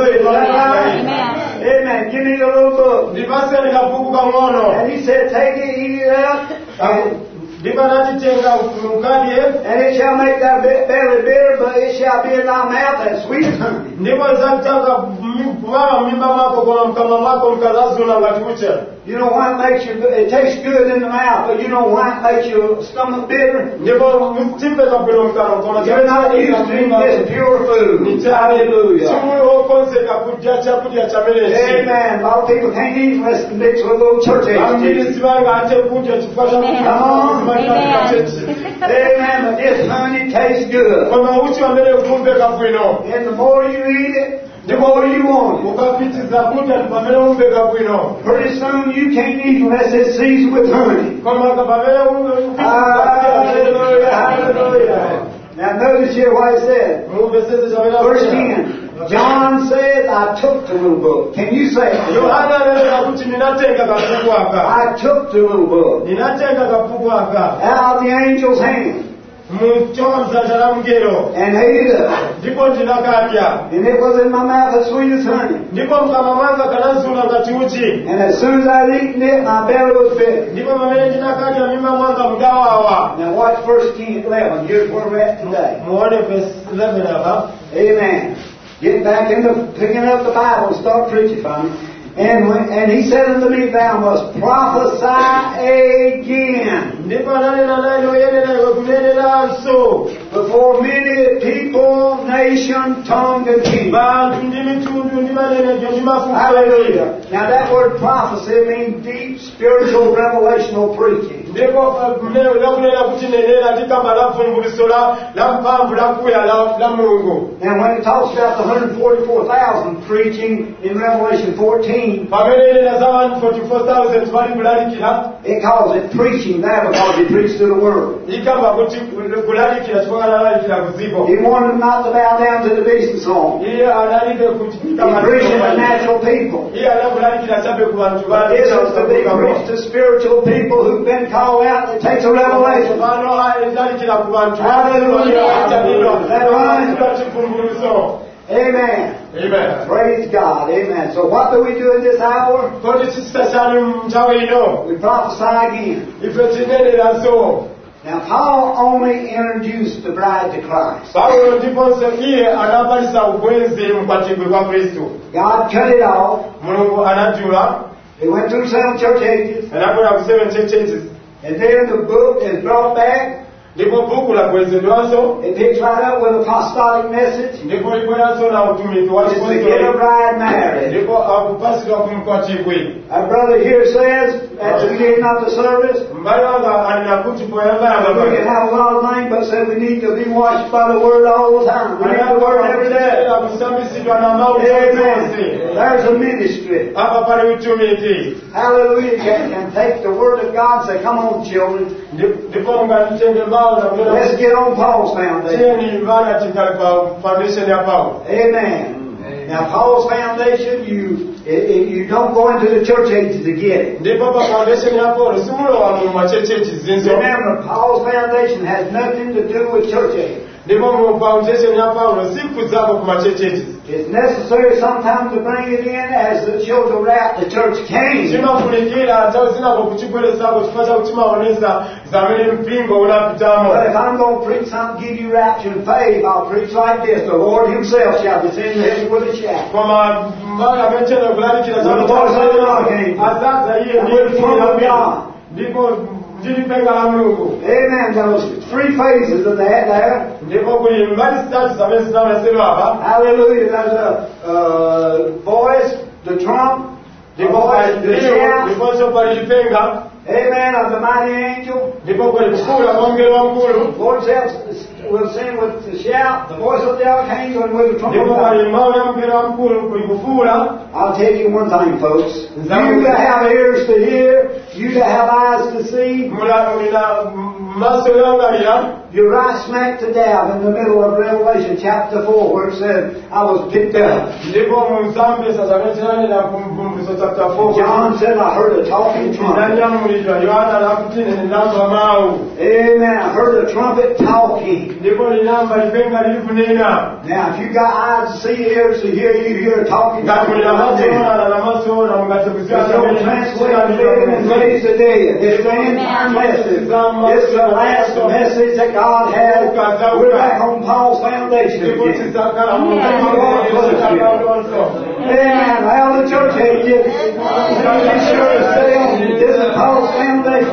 Amen. Amen. Give me the little book. ndipase kabuku kang'ono And he said, take it, eat it up, and, ndipo anatitenga mkadie and it shall make thy be- belly bitter, but it shall be in thy mouth as sweet as honey. ndipo zakutanga kumama mimba mwako koma mkamwa mwako mkazazula ngati kucha. You know why it makes you, it tastes good in the mouth, but you know why it makes your stomach bitter? ndipo mtimpe kabwino mkano koma You're not used to eating this pure food. Hallelujah. chimwe okonzeka kudya chakudya chamelezi Amen. A lot of people can't eat unless it's mixed with a little church ambiri age. sivanga ate kudya chifukwa Amen. chakuzimaika chechi Amen. But this honey tastes good. koma uchi wamene ukumve kabwino And the more you eat it, the more you want it. ukapitiza kudya pamene umveka bwino. Pretty soon you can't eat unless it's seasoned with honey. Koma pamene umveka Hallelujah, hallelujah. Now notice here what it said. mumvesese chavela Verse ten. John says, I took the little book. Can you say it? Yohana anasema kuti ninatenga kapuku aka. I took the little book Ninatenga kapuku aka. out of the angel's hand Muchoka msanja la mgero. and ate it up. Ndipo ndinakadya. And it was in my mouth as sweet as honey. Ndipo mkama mwanga kanazula ngati uchi. And as soon as I'd eaten it, my belly was filled. Ndipo pamene ndinakadya mimba mwanga mdawawa. Now watch verse eleven. Here's where we're at today. Muone verse eleven hapa. Amen. Get back into picking up the Bible and start preaching from it. And when, and he said unto me, thou must prophesy again Ndipo ananena naye noyenera iwe kuneneranso. before many people, nation, tongue, and kingdom. Bantu ndi mitundu ndi manenejo ndi mafuko. Hallelujah. Now that word prophecy means deep spiritual revelational preaching. Ndipo mneno lakunena kuti nenera tikamba la vumbuluso la la mphamvu la kuya la la Mulungu. Now when it talks about the one hundred forty-four thousand preaching in Revelation fourteen, Pamene nena za one hundred forty-four thousand bali kulalikira. it calls it preaching there because he preached to the world. Ikamba kuti kulalikira chifukwa lalikira kuzipo. He wanted them not to bow down to the beast and song. Iye analike kuti He preached to natural people. Iye anakulalikira chabe ku bantu ba This is to be preached to spiritual people who've been called out. It takes a revelation. Pano alalikira ku bantu. Hallelujah. That's right. Chivumbuluso. Amen. Amen. Praise God. Amen. So what do we do in this hour? Kodi chisitashani mchawe ino. We prophesy again. Ife tineneraso. Now Paul only introduced the bride to Christ. Paulo ndiponso iye anabalisa ubwenzi mkwatibwe kwa Kristo. God cut it off. Mulungu anajula. They went through seven church ages. Anakwenda ku seven church ages. And then the book is brought back. Ndipo buku la bwezedwanso. It picks right up with apostolic message. Ndipo libweranso na utumiki wa It's to get a bride married. Ndipo akupasidwa kumkwatibwe. Our brother here says at the beginning of the service, Mbali wanga alinakuti poyamba we can yanga. have a lot of things, but said we need to be watched by the Word all the time. We have the Word every day. Kusambisidwa na mawu Amen. yote. There's a ministry. Hapa pale utumiki. Hallelujah. You can, can take the Word of God and say, come on, children. Ndipo mngatitenge mbao na kuna Let's get on Paul's foundation. tieni imana tikalipa foundation ya Paulo. Amen. Now, Paul's foundation, you you you don't go into the church ages to get it. Ndipo pa foundation ya Paulo simulo wa mu macheche chizinzo. Remember, Paul's foundation has nothing to do with church age. Ndipo mu foundation ya Paulo siku zako ku macheche. It's necessary sometimes to bring it in as the children wrap the church came. Chima kulingira hata zinako kuchibweleza ko chifata kuchima onesa zamene mpingo unapitamo. But if I'm going to preach something, give you rapture and faith, I'll preach like this. The Lord Himself shall descend to heaven with a shout. Kama mbaya metendo kulalikira When the voice of the Lord came, azaza iye and with the trump of God. Ndipo ndilipenga la Mungu. Amen. There was three phases of that there. Ndipo kuli mbali zitatu zamene zinamesedwa hapa. Hallelujah. There's a uh, voice, the trump, the voice, the shout. Ndipo so palipenga. Amen. Of the mighty angel. Ndipo kuli kula kwa mngelo wa mkulu. The Lord says, will sing with the shout, the voice of the archangel, and with the trump of Ndipo God. kali mawe ya mngelo wa mkulu kulikufula. I'll tell you one thing, folks. You that have ears to hear, you that have eyes to see, Mula mila maso yangalira. you're right smack to dab in the middle of Revelation chapter four, where it said, I was picked up. Ndipo muzambe sasa kachana na kumbuso chapter four. John said, I heard a talking trumpet. Ndani mulijwa Yohana lakutine nilamba mau. Amen. I heard a trumpet talking. Ndipo linamba lipenga lilikunena. Now, if you got eyes to see, ears to hear, you hear a talking Ngati trumpet. mula maso na na maso na mungate kusikia It's going to translate the living and raise the dead. It's the end time message. It's the last message that God has. We're back on Paul's foundation again. Amen. Well, the church ages. Be sure to stay on it. This is Paul's foundation.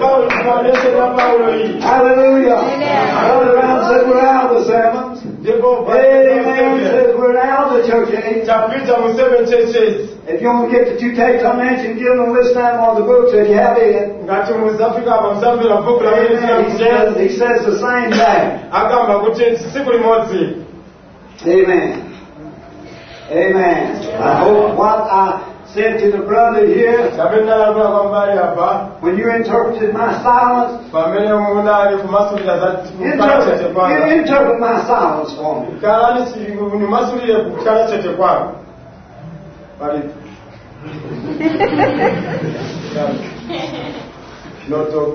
Hallelujah. Brother Brown said we're out of the sermons. Amen. Says we're out of the church age. If you want to get the two tapes I mentioned, give them this time on the books if you have it. Amen. He says, he says the same thing. Amen. Amen. I hope what I said to the brother here, Sabendalagula kwambali hapa when you interpreted my silence, pamene munali kumasulira za kukhala chete interpret, kwanga interpret my silence for me. kalani nimasulire kukhala chete kwanga bali no talk.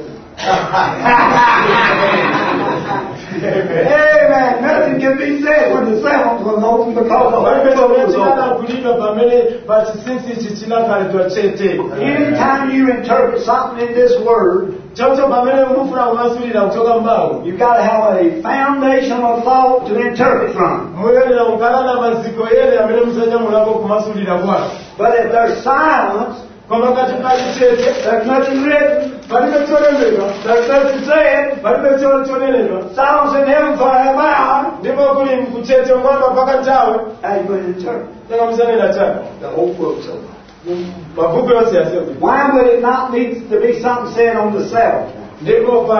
Amen. Nothing can be said when the sermon was open because the Holy Ghost was open. Anytime you interpret something in this word, you've got to have a foundational thought to interpret from. But if there's silence, there's nothing written. There's nothing said. Silence in heaven forever. How you going to interpret? The whole book's over. Why would it not need to be something said on the seventh? The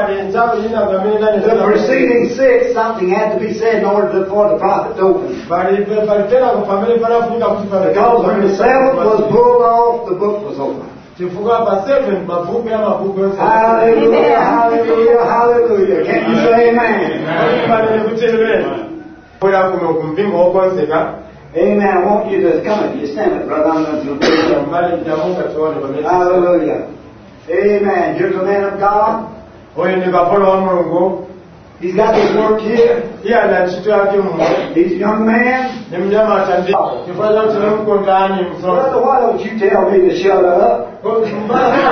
preceding six, something had to be said in order for the prophet to open. Because when the seventh was pulled off, the book was open. Hallelujah, hallelujah, hallelujah. Can you say amen? Amen. I want you to come and you stand it, brother. I'm going to Hallelujah. Amen. You're the man of God. He's got his work here. He's a young man. Brother, why don't you tell me to shut up? Amen.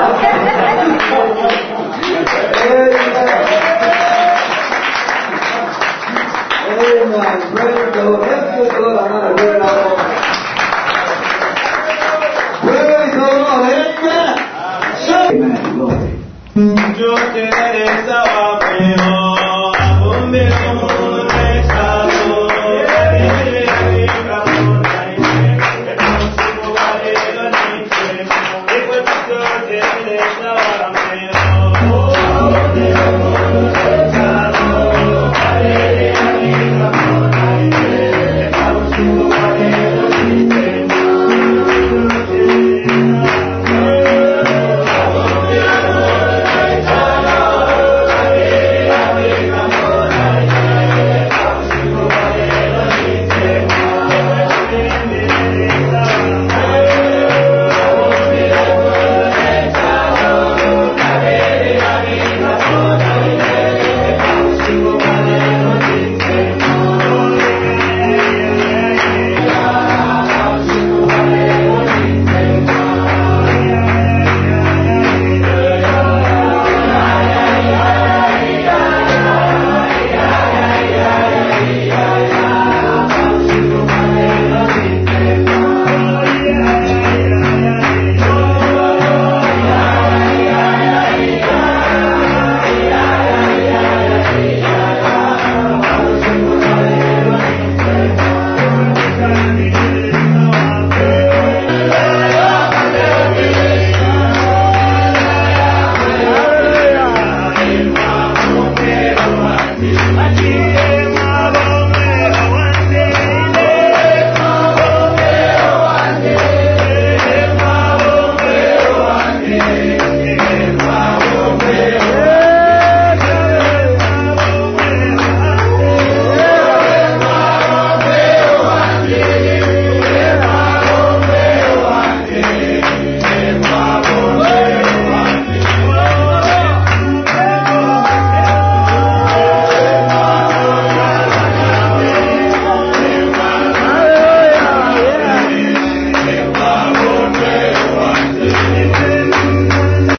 Amen. Praise the Lord. Let's just go on a word out. Praise the Lord. Amen. Amen. Glory.